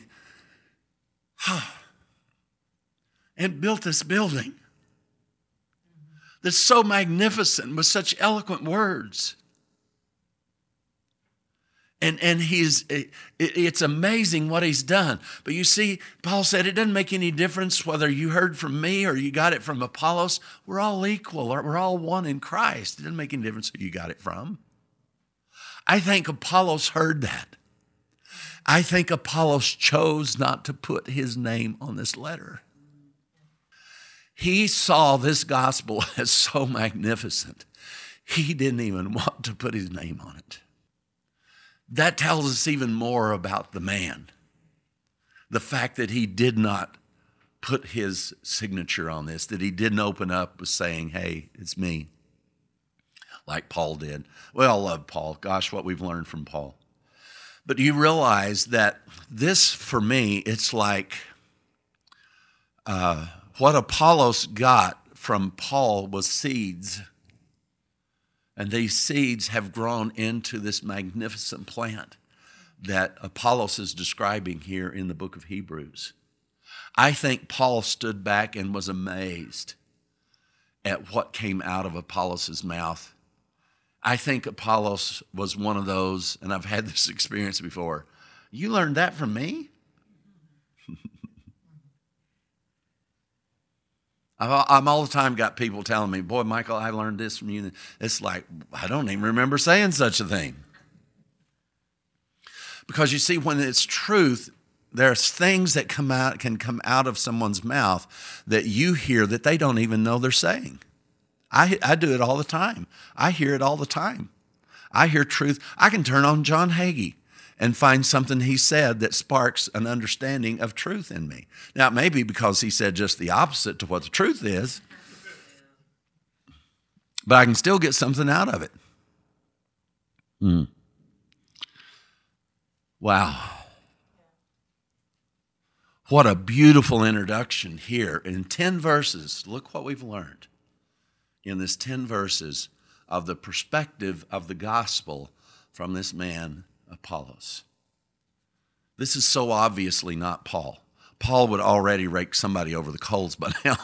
and built this building that's so magnificent with such eloquent words. And, and he's, it, it's amazing what he's done. But you see, Paul said it doesn't make any difference whether you heard from me or you got it from Apollos. We're all equal. We're all one in Christ. It doesn't make any difference who you got it from. I think Apollos heard that. I think Apollos chose not to put his name on this letter. He saw this gospel as so magnificent, he didn't even want to put his name on it. That tells us even more about the man. The fact that he did not put his signature on this, that he didn't open up with saying, hey, it's me, like Paul did. We all love Paul. Gosh, what we've learned from Paul. But you realize that this, for me, it's like uh, what Apollos got from Paul was seeds. And these seeds have grown into this magnificent plant that Apollos is describing here in the book of Hebrews. I think Paul stood back and was amazed at what came out of Apollos' mouth. I think Apollos was one of those, and I've had this experience before. You learned that from me? I'm all the time got people telling me, boy, Michael, I learned this from you. It's like, I don't even remember saying such a thing. Because you see, when it's truth, there's things that come out, can come out of someone's mouth that you hear that they don't even know they're saying. I, I do it all the time. I hear it all the time. I hear truth. I can turn on John Hagee and find something he said that sparks an understanding of truth in me. Now, it may be because he said just the opposite to what the truth is, but I can still get something out of it. Hmm. Wow. What a beautiful introduction here. In ten verses, look what we've learned in this ten verses of the perspective of the gospel from this man, Apollos. This is so obviously not Paul. Paul would already rake somebody over the coals by now.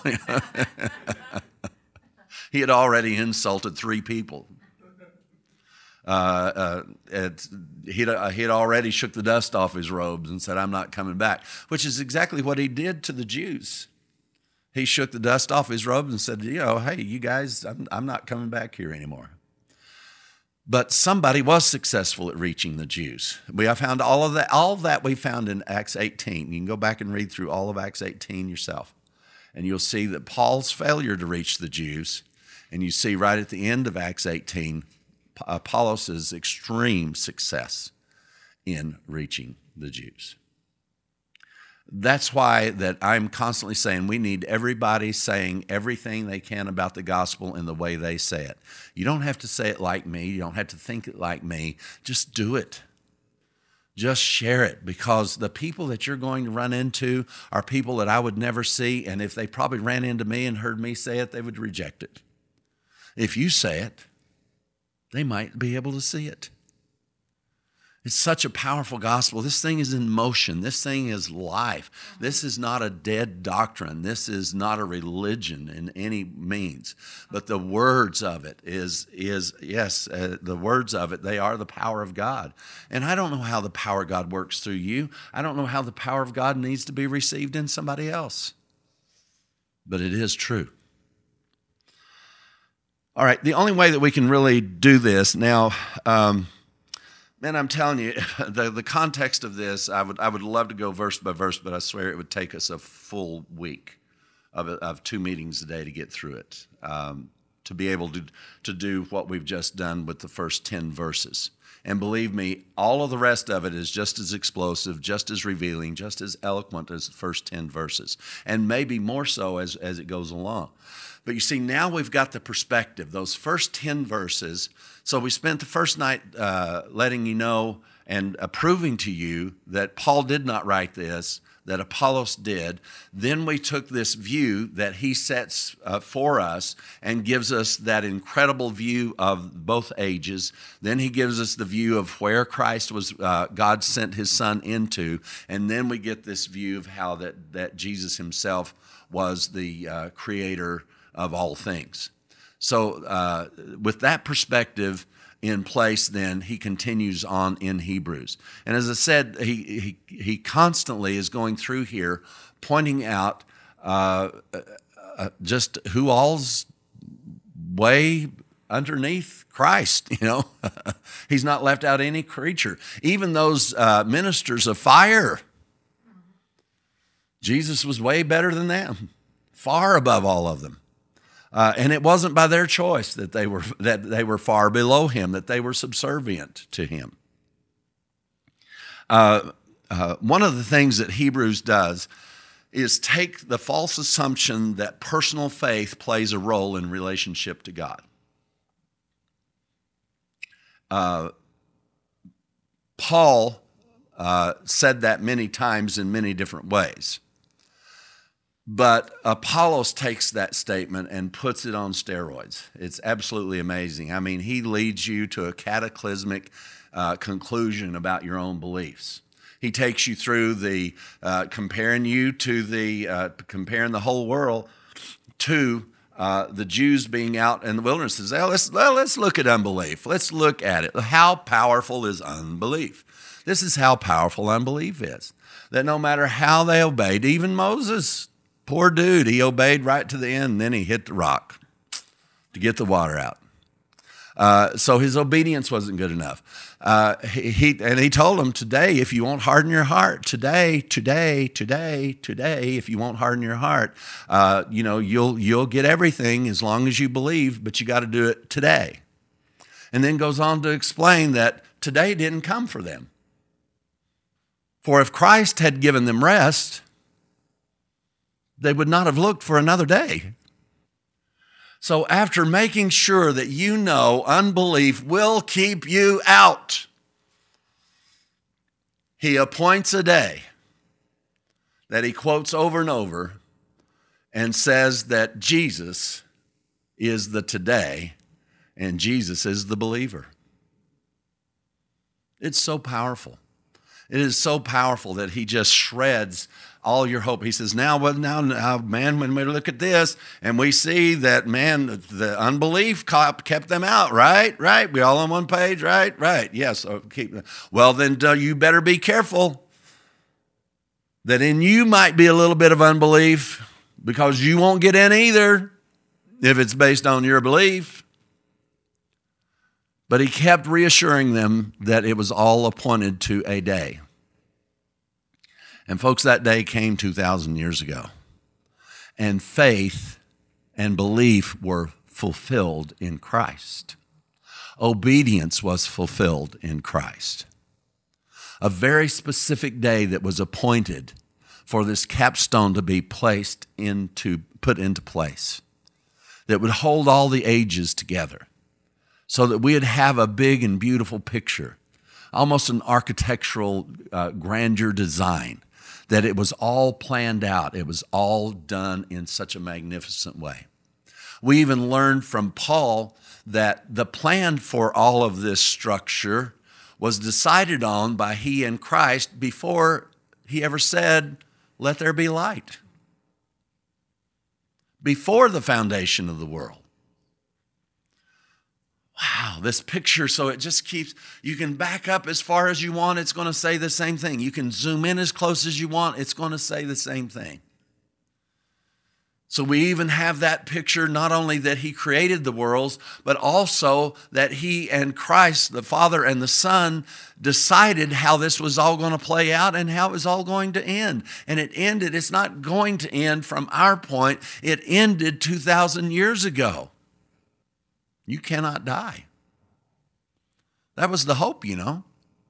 He had already insulted three people. Uh, uh, it, he'd, uh, he'd already shook the dust off his robes and said, I'm not coming back, which is exactly what he did to the Jews. He shook the dust off his robes and said, you know, hey, you guys, I'm, I'm not coming back here anymore. But somebody was successful at reaching the Jews. We have found all of that, all of that we found in Acts eighteen. You can go back and read through all of Acts eighteen yourself, and you'll see that Paul's failure to reach the Jews, and you see right at the end of Acts eighteen, Apollos' extreme success in reaching the Jews. That's why that I'm constantly saying we need everybody saying everything they can about the gospel in the way they say it. You don't have to say it like me. You don't have to think it like me. Just do it. Just share it, because the people that you're going to run into are people that I would never see, and if they probably ran into me and heard me say it, they would reject it. If you say it, they might be able to see it. It's such a powerful gospel. This thing is in motion. This thing is life. This is not a dead doctrine. This is not a religion in any means. But the words of it is, is yes, uh, the words of it, they are the power of God. And I don't know how the power of God works through you. I don't know how the power of God needs to be received in somebody else. But it is true. All right, the only way that we can really do this now, um, man, I'm telling you, the, the context of this, I would I would love to go verse by verse, but I swear it would take us a full week of, of two meetings a day to get through it, um, to be able to, to do what we've just done with the first ten verses. And believe me, all of the rest of it is just as explosive, just as revealing, just as eloquent as the first ten verses, and maybe more so as, as it goes along. But you see, now we've got the perspective, those first ten verses. So we spent the first night uh, letting you know and approving to you that Paul did not write this, that Apollos did. Then we took this view that he sets uh, for us and gives us that incredible view of both ages. Then he gives us the view of where Christ was, uh, God sent his son into. And then we get this view of how that, that Jesus himself was the uh, creator of all things. So uh, with that perspective in place, then he continues on in Hebrews. And as I said, he he, he constantly is going through here, pointing out uh, uh, just who all's way underneath Christ. You know, he's not left out any creature, even those uh, ministers of fire. Jesus was way better than them, far above all of them. Uh, and it wasn't by their choice that they were that they were far below him, that they were subservient to him. Uh, uh, one of the things that Hebrews does is take the false assumption that personal faith plays a role in relationship to God. Uh, Paul uh, said that many times in many different ways. But Apollos takes that statement and puts it on steroids. It's absolutely amazing. I mean, he leads you to a cataclysmic uh, conclusion about your own beliefs. He takes you through the uh, comparing you to the uh, comparing the whole world to uh, the Jews being out in the wilderness. Says, well, let's well, let's look at unbelief. Let's look at it. How powerful is unbelief? This is how powerful unbelief is. That no matter how they obeyed, even Moses. Poor dude, he obeyed right to the end, and then he hit the rock to get the water out. Uh, so his obedience wasn't good enough. Uh, he, he and he told them, today, if you won't harden your heart, today, today, today, today, if you won't harden your heart, uh, you know, you'll you'll get everything as long as you believe, but you got to do it today. And then goes on to explain that today didn't come for them. For if Christ had given them rest, they would not have looked for another day. So after making sure that you know unbelief will keep you out, he appoints a day that he quotes over and over and says that Jesus is the today and Jesus is the believer. It's so powerful. It is so powerful that he just shreds all your hope. He says, now, well, now, now, man, when we look at this and we see that, man, the unbelief kept them out, right? Right? We all on one page, right? Right. Yes. keep. Well, then uh, you better be careful that in you might be a little bit of unbelief, because you won't get in either if it's based on your belief. But he kept reassuring them that it was all appointed to a day. And folks, that day came two thousand years ago. And faith and belief were fulfilled in Christ. Obedience was fulfilled in Christ. A very specific day that was appointed for this capstone to be placed into, put into place, that would hold all the ages together, so that we'd have a big and beautiful picture, almost an architectural uh, grandeur design, that it was all planned out. It was all done in such a magnificent way. We even learned from Paul that the plan for all of this structure was decided on by he and Christ before he ever said, "Let there be light," before the foundation of the world. Wow, this picture, so it just keeps, you can back up as far as you want, it's going to say the same thing. You can zoom in as close as you want, it's going to say the same thing. So we even have that picture, not only that he created the worlds, but also that he and Christ, the Father and the Son, decided how this was all going to play out and how it was all going to end. And it ended, it's not going to end from our point, it ended two thousand years ago. You cannot die. That was the hope, you know.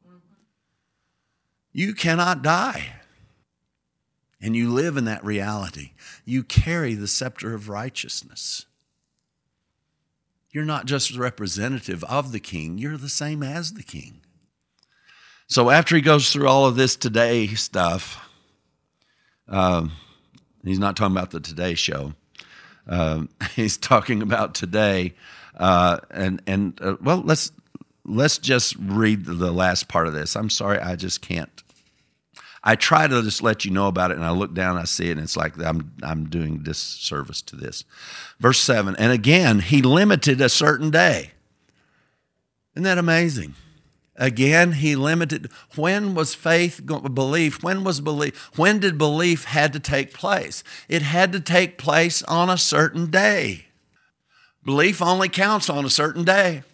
You cannot die. And you live in that reality. You carry the scepter of righteousness. You're not just a representative of the king, you're the same as the king. So after he goes through all of this today stuff, um, he's not talking about the Today Show. Um, he's talking about today. Uh, and, and uh, well, let's, let's just read the last part of this. I'm sorry, I just can't. I try to just let you know about it, and I look down, I see it, and it's like I'm, I'm doing disservice to this. Verse seven, and again, he limited a certain day. Isn't that amazing? Again, he limited. When was faith, belief, when was belief, when did belief had to take place? It had to take place on a certain day. Belief only counts on a certain day.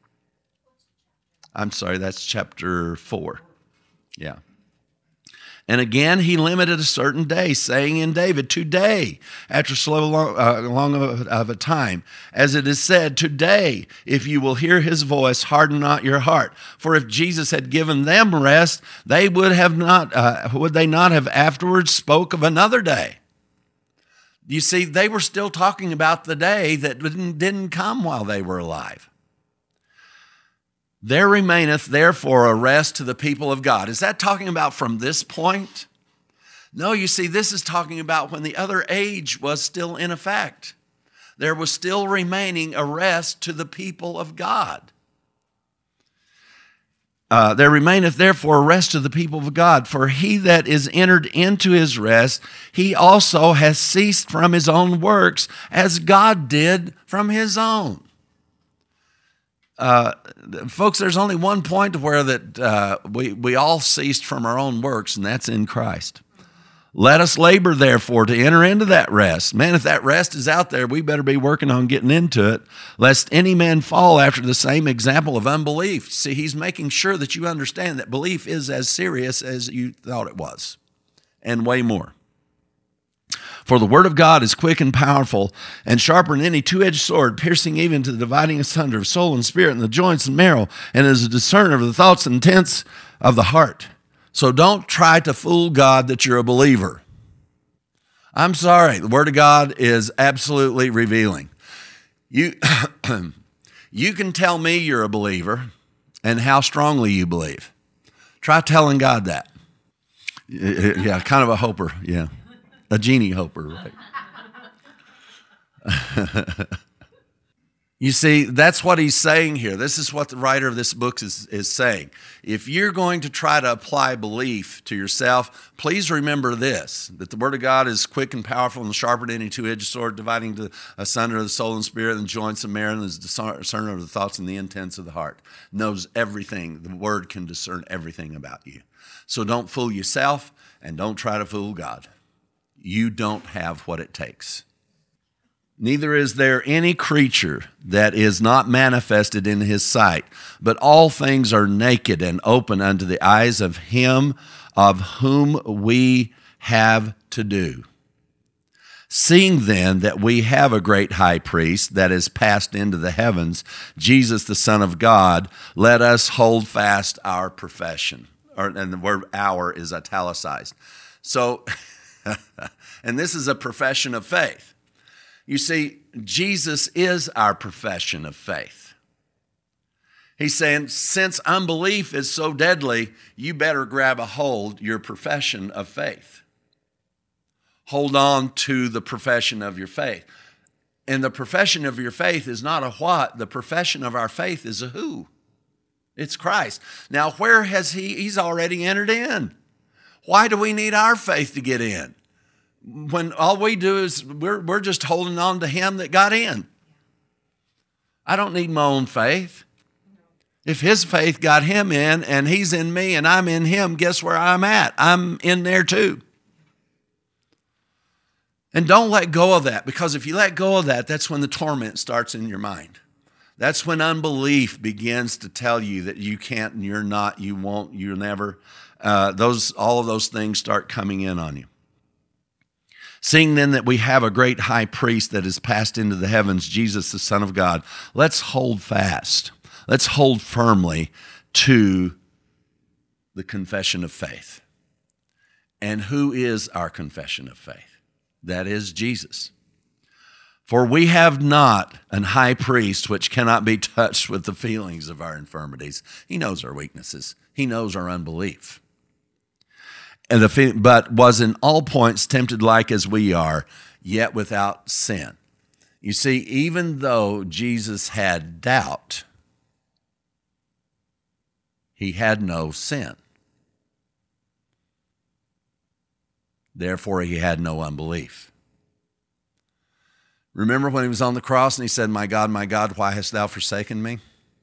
I'm sorry, that's chapter four. Yeah. And again, he limited a certain day, saying in David, today, after so long, uh, long of, a, of a time, as it is said, today, if you will hear his voice, harden not your heart. For if Jesus had given them rest, they would have not, uh, would they not have afterwards spoke of another day? You see, they were still talking about the day that didn't, didn't come while they were alive. There remaineth therefore a rest to the people of God. Is that talking about from this point? No, you see, this is talking about when the other age was still in effect. There was still remaining a rest to the people of God. Uh, there remaineth therefore a rest to the people of God, for he that is entered into his rest, he also has ceased from his own works, as God did from his own. Uh, folks, there's only one point where that uh, we, we all ceased from our own works, and that's in Christ. Let us labor, therefore, to enter into that rest. Man, if that rest is out there, we better be working on getting into it, lest any man fall after the same example of unbelief. See, he's making sure that you understand that belief is as serious as you thought it was, and way more. For the word of God is quick and powerful, and sharper than any two-edged sword, piercing even to the dividing asunder of soul and spirit and the joints and marrow, and is a discerner of the thoughts and intents of the heart. So don't try to fool God that you're a believer. I'm sorry, the Word of God is absolutely revealing. You, you can tell me you're a believer and how strongly you believe. Try telling God that. Yeah, kind of a hoper, yeah. A genie hoper, right? You see, that's what he's saying here. This is what the writer of this book is, is saying. If you're going to try to apply belief to yourself, please remember this, that the Word of God is quick and powerful and sharper than any two-edged sword, dividing to asunder the soul and spirit and joints and marrow, and is discerner of the thoughts and the intents of the heart. Knows everything. The Word can discern everything about you. So don't fool yourself and don't try to fool God. You don't have what it takes. Neither is there any creature that is not manifested in his sight, but all things are naked and open unto the eyes of him of whom we have to do. Seeing then that we have a great high priest that is passed into the heavens, Jesus the Son of God, let us hold fast our profession. Or, and the word "our" is italicized. So, and this is a profession of faith. You see, Jesus is our profession of faith. He's saying, since unbelief is so deadly, you better grab a hold your profession of faith. Hold on to the profession of your faith. And the profession of your faith is not a what, the profession of our faith is a who. It's Christ. Now, where has he, he's already entered in. Why do we need our faith to get in? When all we do is we're, we're just holding on to him that got in. I don't need my own faith. If his faith got him in and he's in me and I'm in him, guess where I'm at? I'm in there too. And don't let go of that, because if you let go of that, that's when the torment starts in your mind. That's when unbelief begins to tell you that you can't and you're not, you won't, you'll never. Uh, those, all of those things start coming in on you. Seeing then that we have a great high priest that is passed into the heavens, Jesus, the Son of God, let's hold fast. Let's hold firmly to the confession of faith. And who is our confession of faith? That is Jesus. For we have not an high priest which cannot be touched with the feelings of our infirmities. He knows our weaknesses. He knows our unbelief. And the, but was in all points tempted like as we are, yet without sin. You see, even though Jesus had doubt, he had no sin. Therefore, he had no unbelief. Remember when he was on the cross and he said, "My God, my God, why hast thou forsaken me?"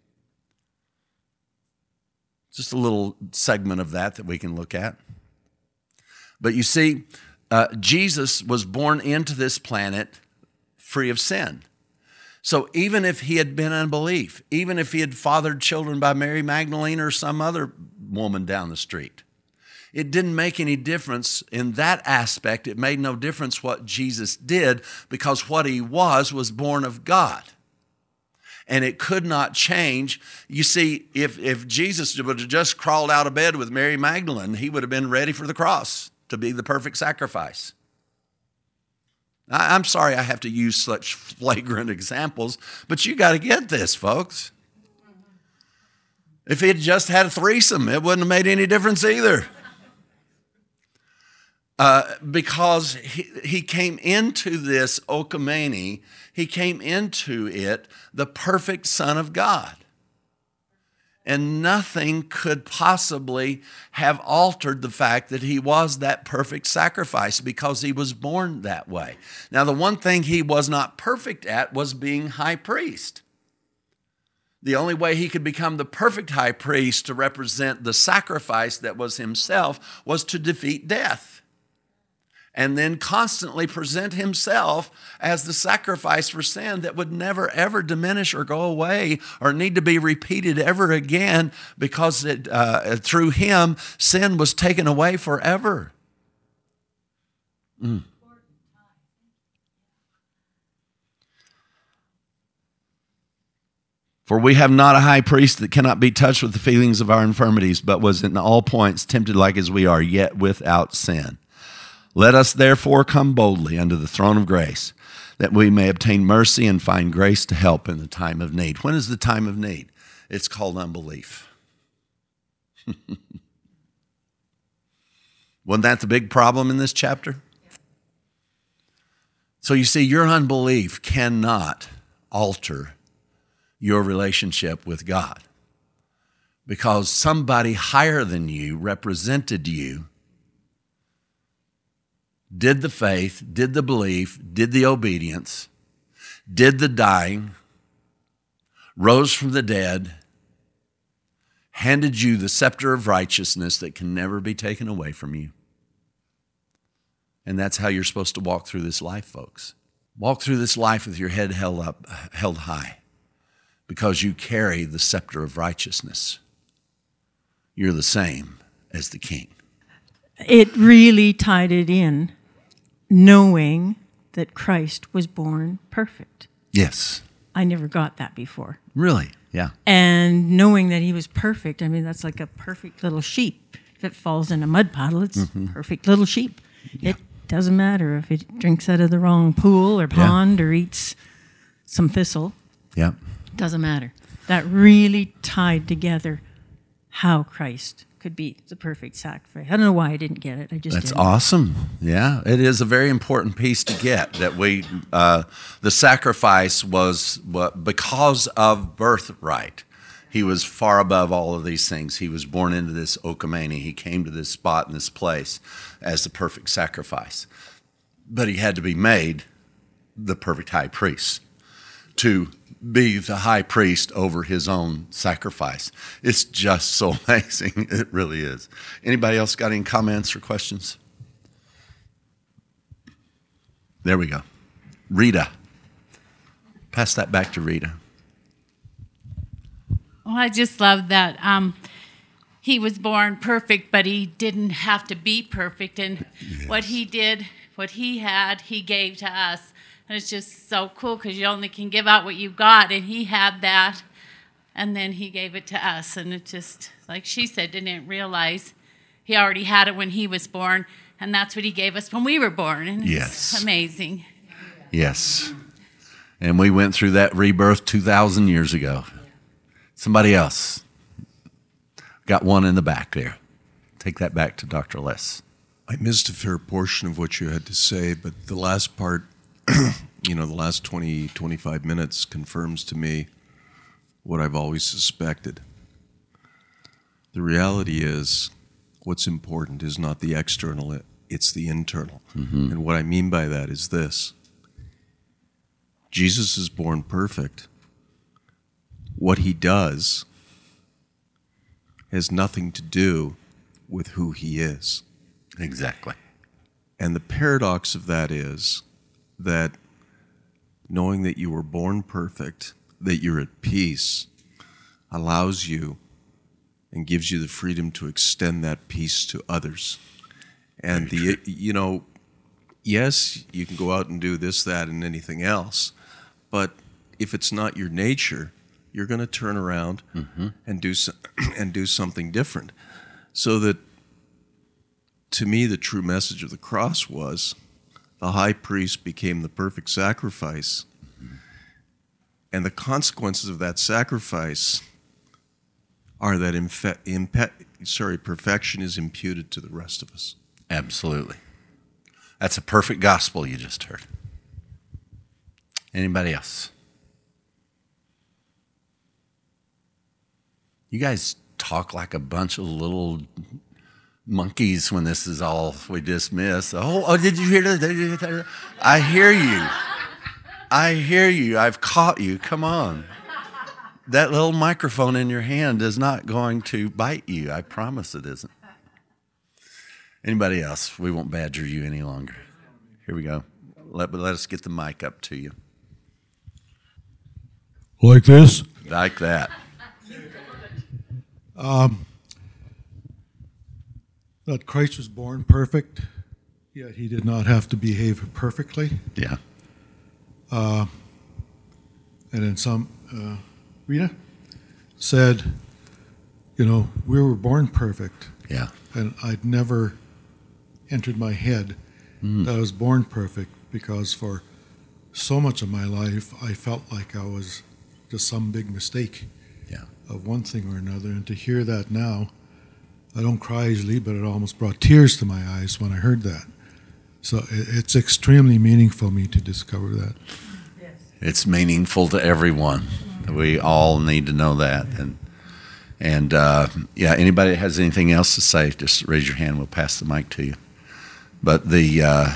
Just a little segment of that that we can look at. But you see, uh, Jesus was born into this planet free of sin. So even if he had been unbelief, even if he had fathered children by Mary Magdalene or some other woman down the street, it didn't make any difference in that aspect. It made no difference what Jesus did, because what he was was born of God. And it could not change. You see, if, if Jesus would have just crawled out of bed with Mary Magdalene, he would have been ready for the cross to be the perfect sacrifice. I, I'm sorry I have to use such flagrant examples, but you got to get this, folks. If he had just had a threesome, it wouldn't have made any difference either. Uh, because he, he came into this oikomene, he came into it the perfect Son of God. And nothing could possibly have altered the fact that he was that perfect sacrifice, because he was born that way. Now, the one thing he was not perfect at was being high priest. The only way he could become the perfect high priest to represent the sacrifice that was himself was to defeat death. and then constantly present himself as the sacrifice for sin that would never, ever diminish or go away or need to be repeated ever again, because it, uh, through him, sin was taken away forever. Mm. For we have not a high priest that cannot be touched with the feelings of our infirmities, but was in all points tempted like as we are, yet without sin. Let us therefore come boldly unto the throne of grace, that we may obtain mercy and find grace to help in the time of need. When is the time of need? It's called unbelief. Wasn't that the big problem in this chapter? So you see, your unbelief cannot alter your relationship with God, because somebody higher than you represented you, did the faith, did the belief, did the obedience, did the dying, rose from the dead, handed you the scepter of righteousness that can never be taken away from you. And that's how you're supposed to walk through this life, folks. Walk through this life with your head held up, held high, because you carry the scepter of righteousness. You're the same as the King. It really tied it in, knowing that Christ was born perfect. Yes. I never got that before. Really? Yeah. And knowing that he was perfect, I mean, that's like a perfect little sheep. If it falls in a mud puddle, it's Mm-hmm. perfect little sheep. Yeah. It doesn't matter if it drinks out of the wrong pool or pond Yeah. or eats some thistle. Yeah. Doesn't matter. That really tied together how Christ could be the perfect sacrifice. I don't know why I didn't get it. I just That's didn't. awesome. Yeah, it is a very important piece to get, that we, uh, the sacrifice was what, because of birthright. He was far above all of these things. He was born into this Okomani. He came to this spot in this place as the perfect sacrifice. But he had to be made the perfect high priest to be the high priest over his own sacrifice. It's just so amazing. It really is. Anybody else got any comments or questions? There we go. Rita. Pass that back to Rita. Well, I just love that um, he was born perfect, but he didn't have to be perfect. And Yes. what he did, what he had, he gave to us. And it's just so cool, because you only can give out what you've got. And he had that, and then he gave it to us. And it just, like she said, didn't realize he already had it when he was born. And that's what he gave us when we were born. And Yes. it's amazing. Yes. And we went through that rebirth two thousand years ago. Somebody else. Got one in the back there. Take that back to Doctor Les. I missed a fair portion of what you had to say, but the last part, you know, the last twenty, twenty-five minutes confirms to me what I've always suspected. The reality is, what's important is not the external, it's the internal. Mm-hmm. And what I mean by that is this. Jesus is born perfect. What he does has nothing to do with who he is. Exactly. And the paradox of that is that knowing that you were born perfect, that you're at peace, allows you and gives you the freedom to extend that peace to others. And the, you know, yes, you can go out and do this, that, and anything else, but if it's not your nature, you're going to turn around mm-hmm. and do so, and do something different. So that, to me, the true message of the cross was the high priest became the perfect sacrifice, mm-hmm. and the consequences of that sacrifice are that imfe- impe- sorry, perfection is imputed to the rest of us. Absolutely. That's a perfect gospel you just heard. Anybody else? You guys talk like a bunch of little monkeys when this is all we dismiss. Oh, oh, did you hear that? I hear you. I hear you. I've caught you. Come on. That little microphone in your hand is not going to bite you. I promise it isn't. Anybody else? We won't badger you any longer. Here we go. Let, let us get the mic up to you. Like this? Like that. Um, that Christ was born perfect, yet he did not have to behave perfectly. Yeah. Uh, and then some, uh, Rita said, you know, we were born perfect. Yeah. And I'd never entered my head mm. that I was born perfect, because for so much of my life, I felt like I was just some big mistake yeah. of one thing or another. And to hear that now, I don't cry easily, but it almost brought tears to my eyes when I heard that. So it, it's extremely meaningful for me to discover that. Yes. It's meaningful to everyone. We all need to know that. And and uh, yeah, anybody that has anything else to say, just raise your hand. We'll pass the mic to you. But the uh,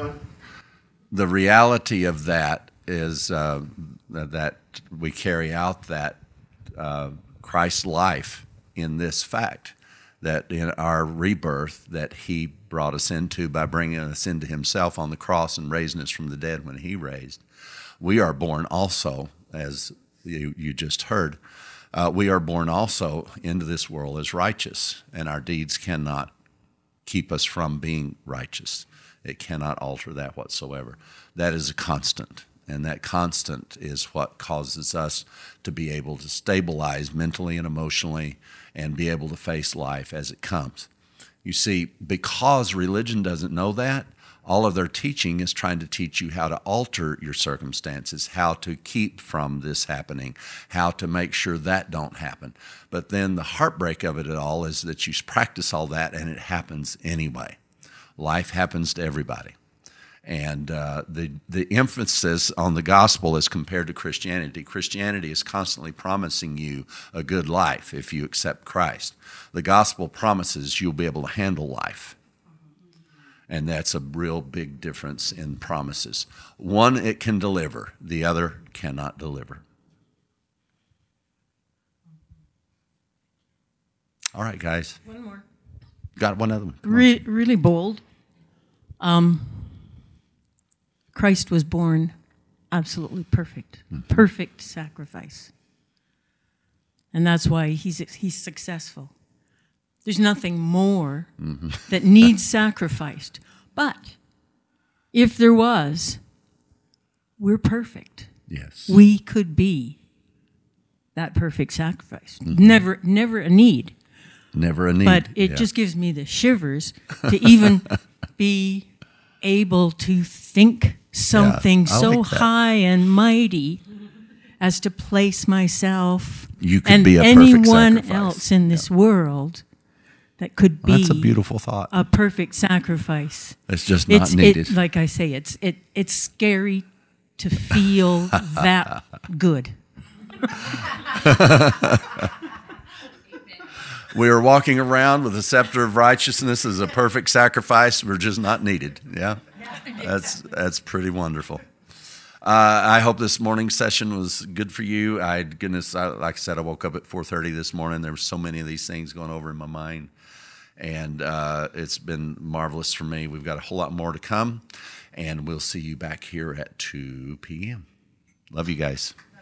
the reality of that is uh, that we carry out that uh, Christ's life in this fact, that in our rebirth that he brought us into by bringing us into himself on the cross and raising us from the dead when he raised. We are born also, as you, you just heard, uh, we are born also into this world as righteous, and our deeds cannot keep us from being righteous. It cannot alter that whatsoever. That is a constant. And that constant is what causes us to be able to stabilize mentally and emotionally and be able to face life as it comes. You see, because religion doesn't know that, all of their teaching is trying to teach you how to alter your circumstances, how to keep from this happening, how to make sure that don't happen. But then the heartbreak of it all is that you practice all that and it happens anyway. Life happens to everybody. And uh, the, the emphasis on the gospel as compared to Christianity. Christianity is constantly promising you a good life if you accept Christ. The gospel promises you'll be able to handle life. And that's a real big difference in promises. One, it can deliver. The other cannot deliver. All right, guys. One more. Got one other one. Re- really bold. Um, Christ was born absolutely perfect, mm-hmm. perfect sacrifice. And that's why he's he's successful. There's nothing more mm-hmm. that needs sacrificed. But if there was, we're perfect. Yes. We could be that perfect sacrifice. Mm-hmm. Never, never a need. Never a need. But it yeah. just gives me the shivers to even be able to think something yeah, so like high and mighty as to place myself you could and be a perfect anyone sacrifice. else in this yeah. world that could be well, that's a beautiful thought. A perfect sacrifice. It's just not it's, needed. It, like I say, it's it it's scary to feel that good. We are walking around with the scepter of righteousness as a perfect sacrifice. We're just not needed. Yeah, that's that's pretty wonderful. Uh, I hope this morning's session was good for you. I goodness, I, like I said, I woke up at four thirty this morning. There were so many of these things going over in my mind, and uh, it's been marvelous for me. We've got a whole lot more to come, and we'll see you back here at two p.m. Love you guys.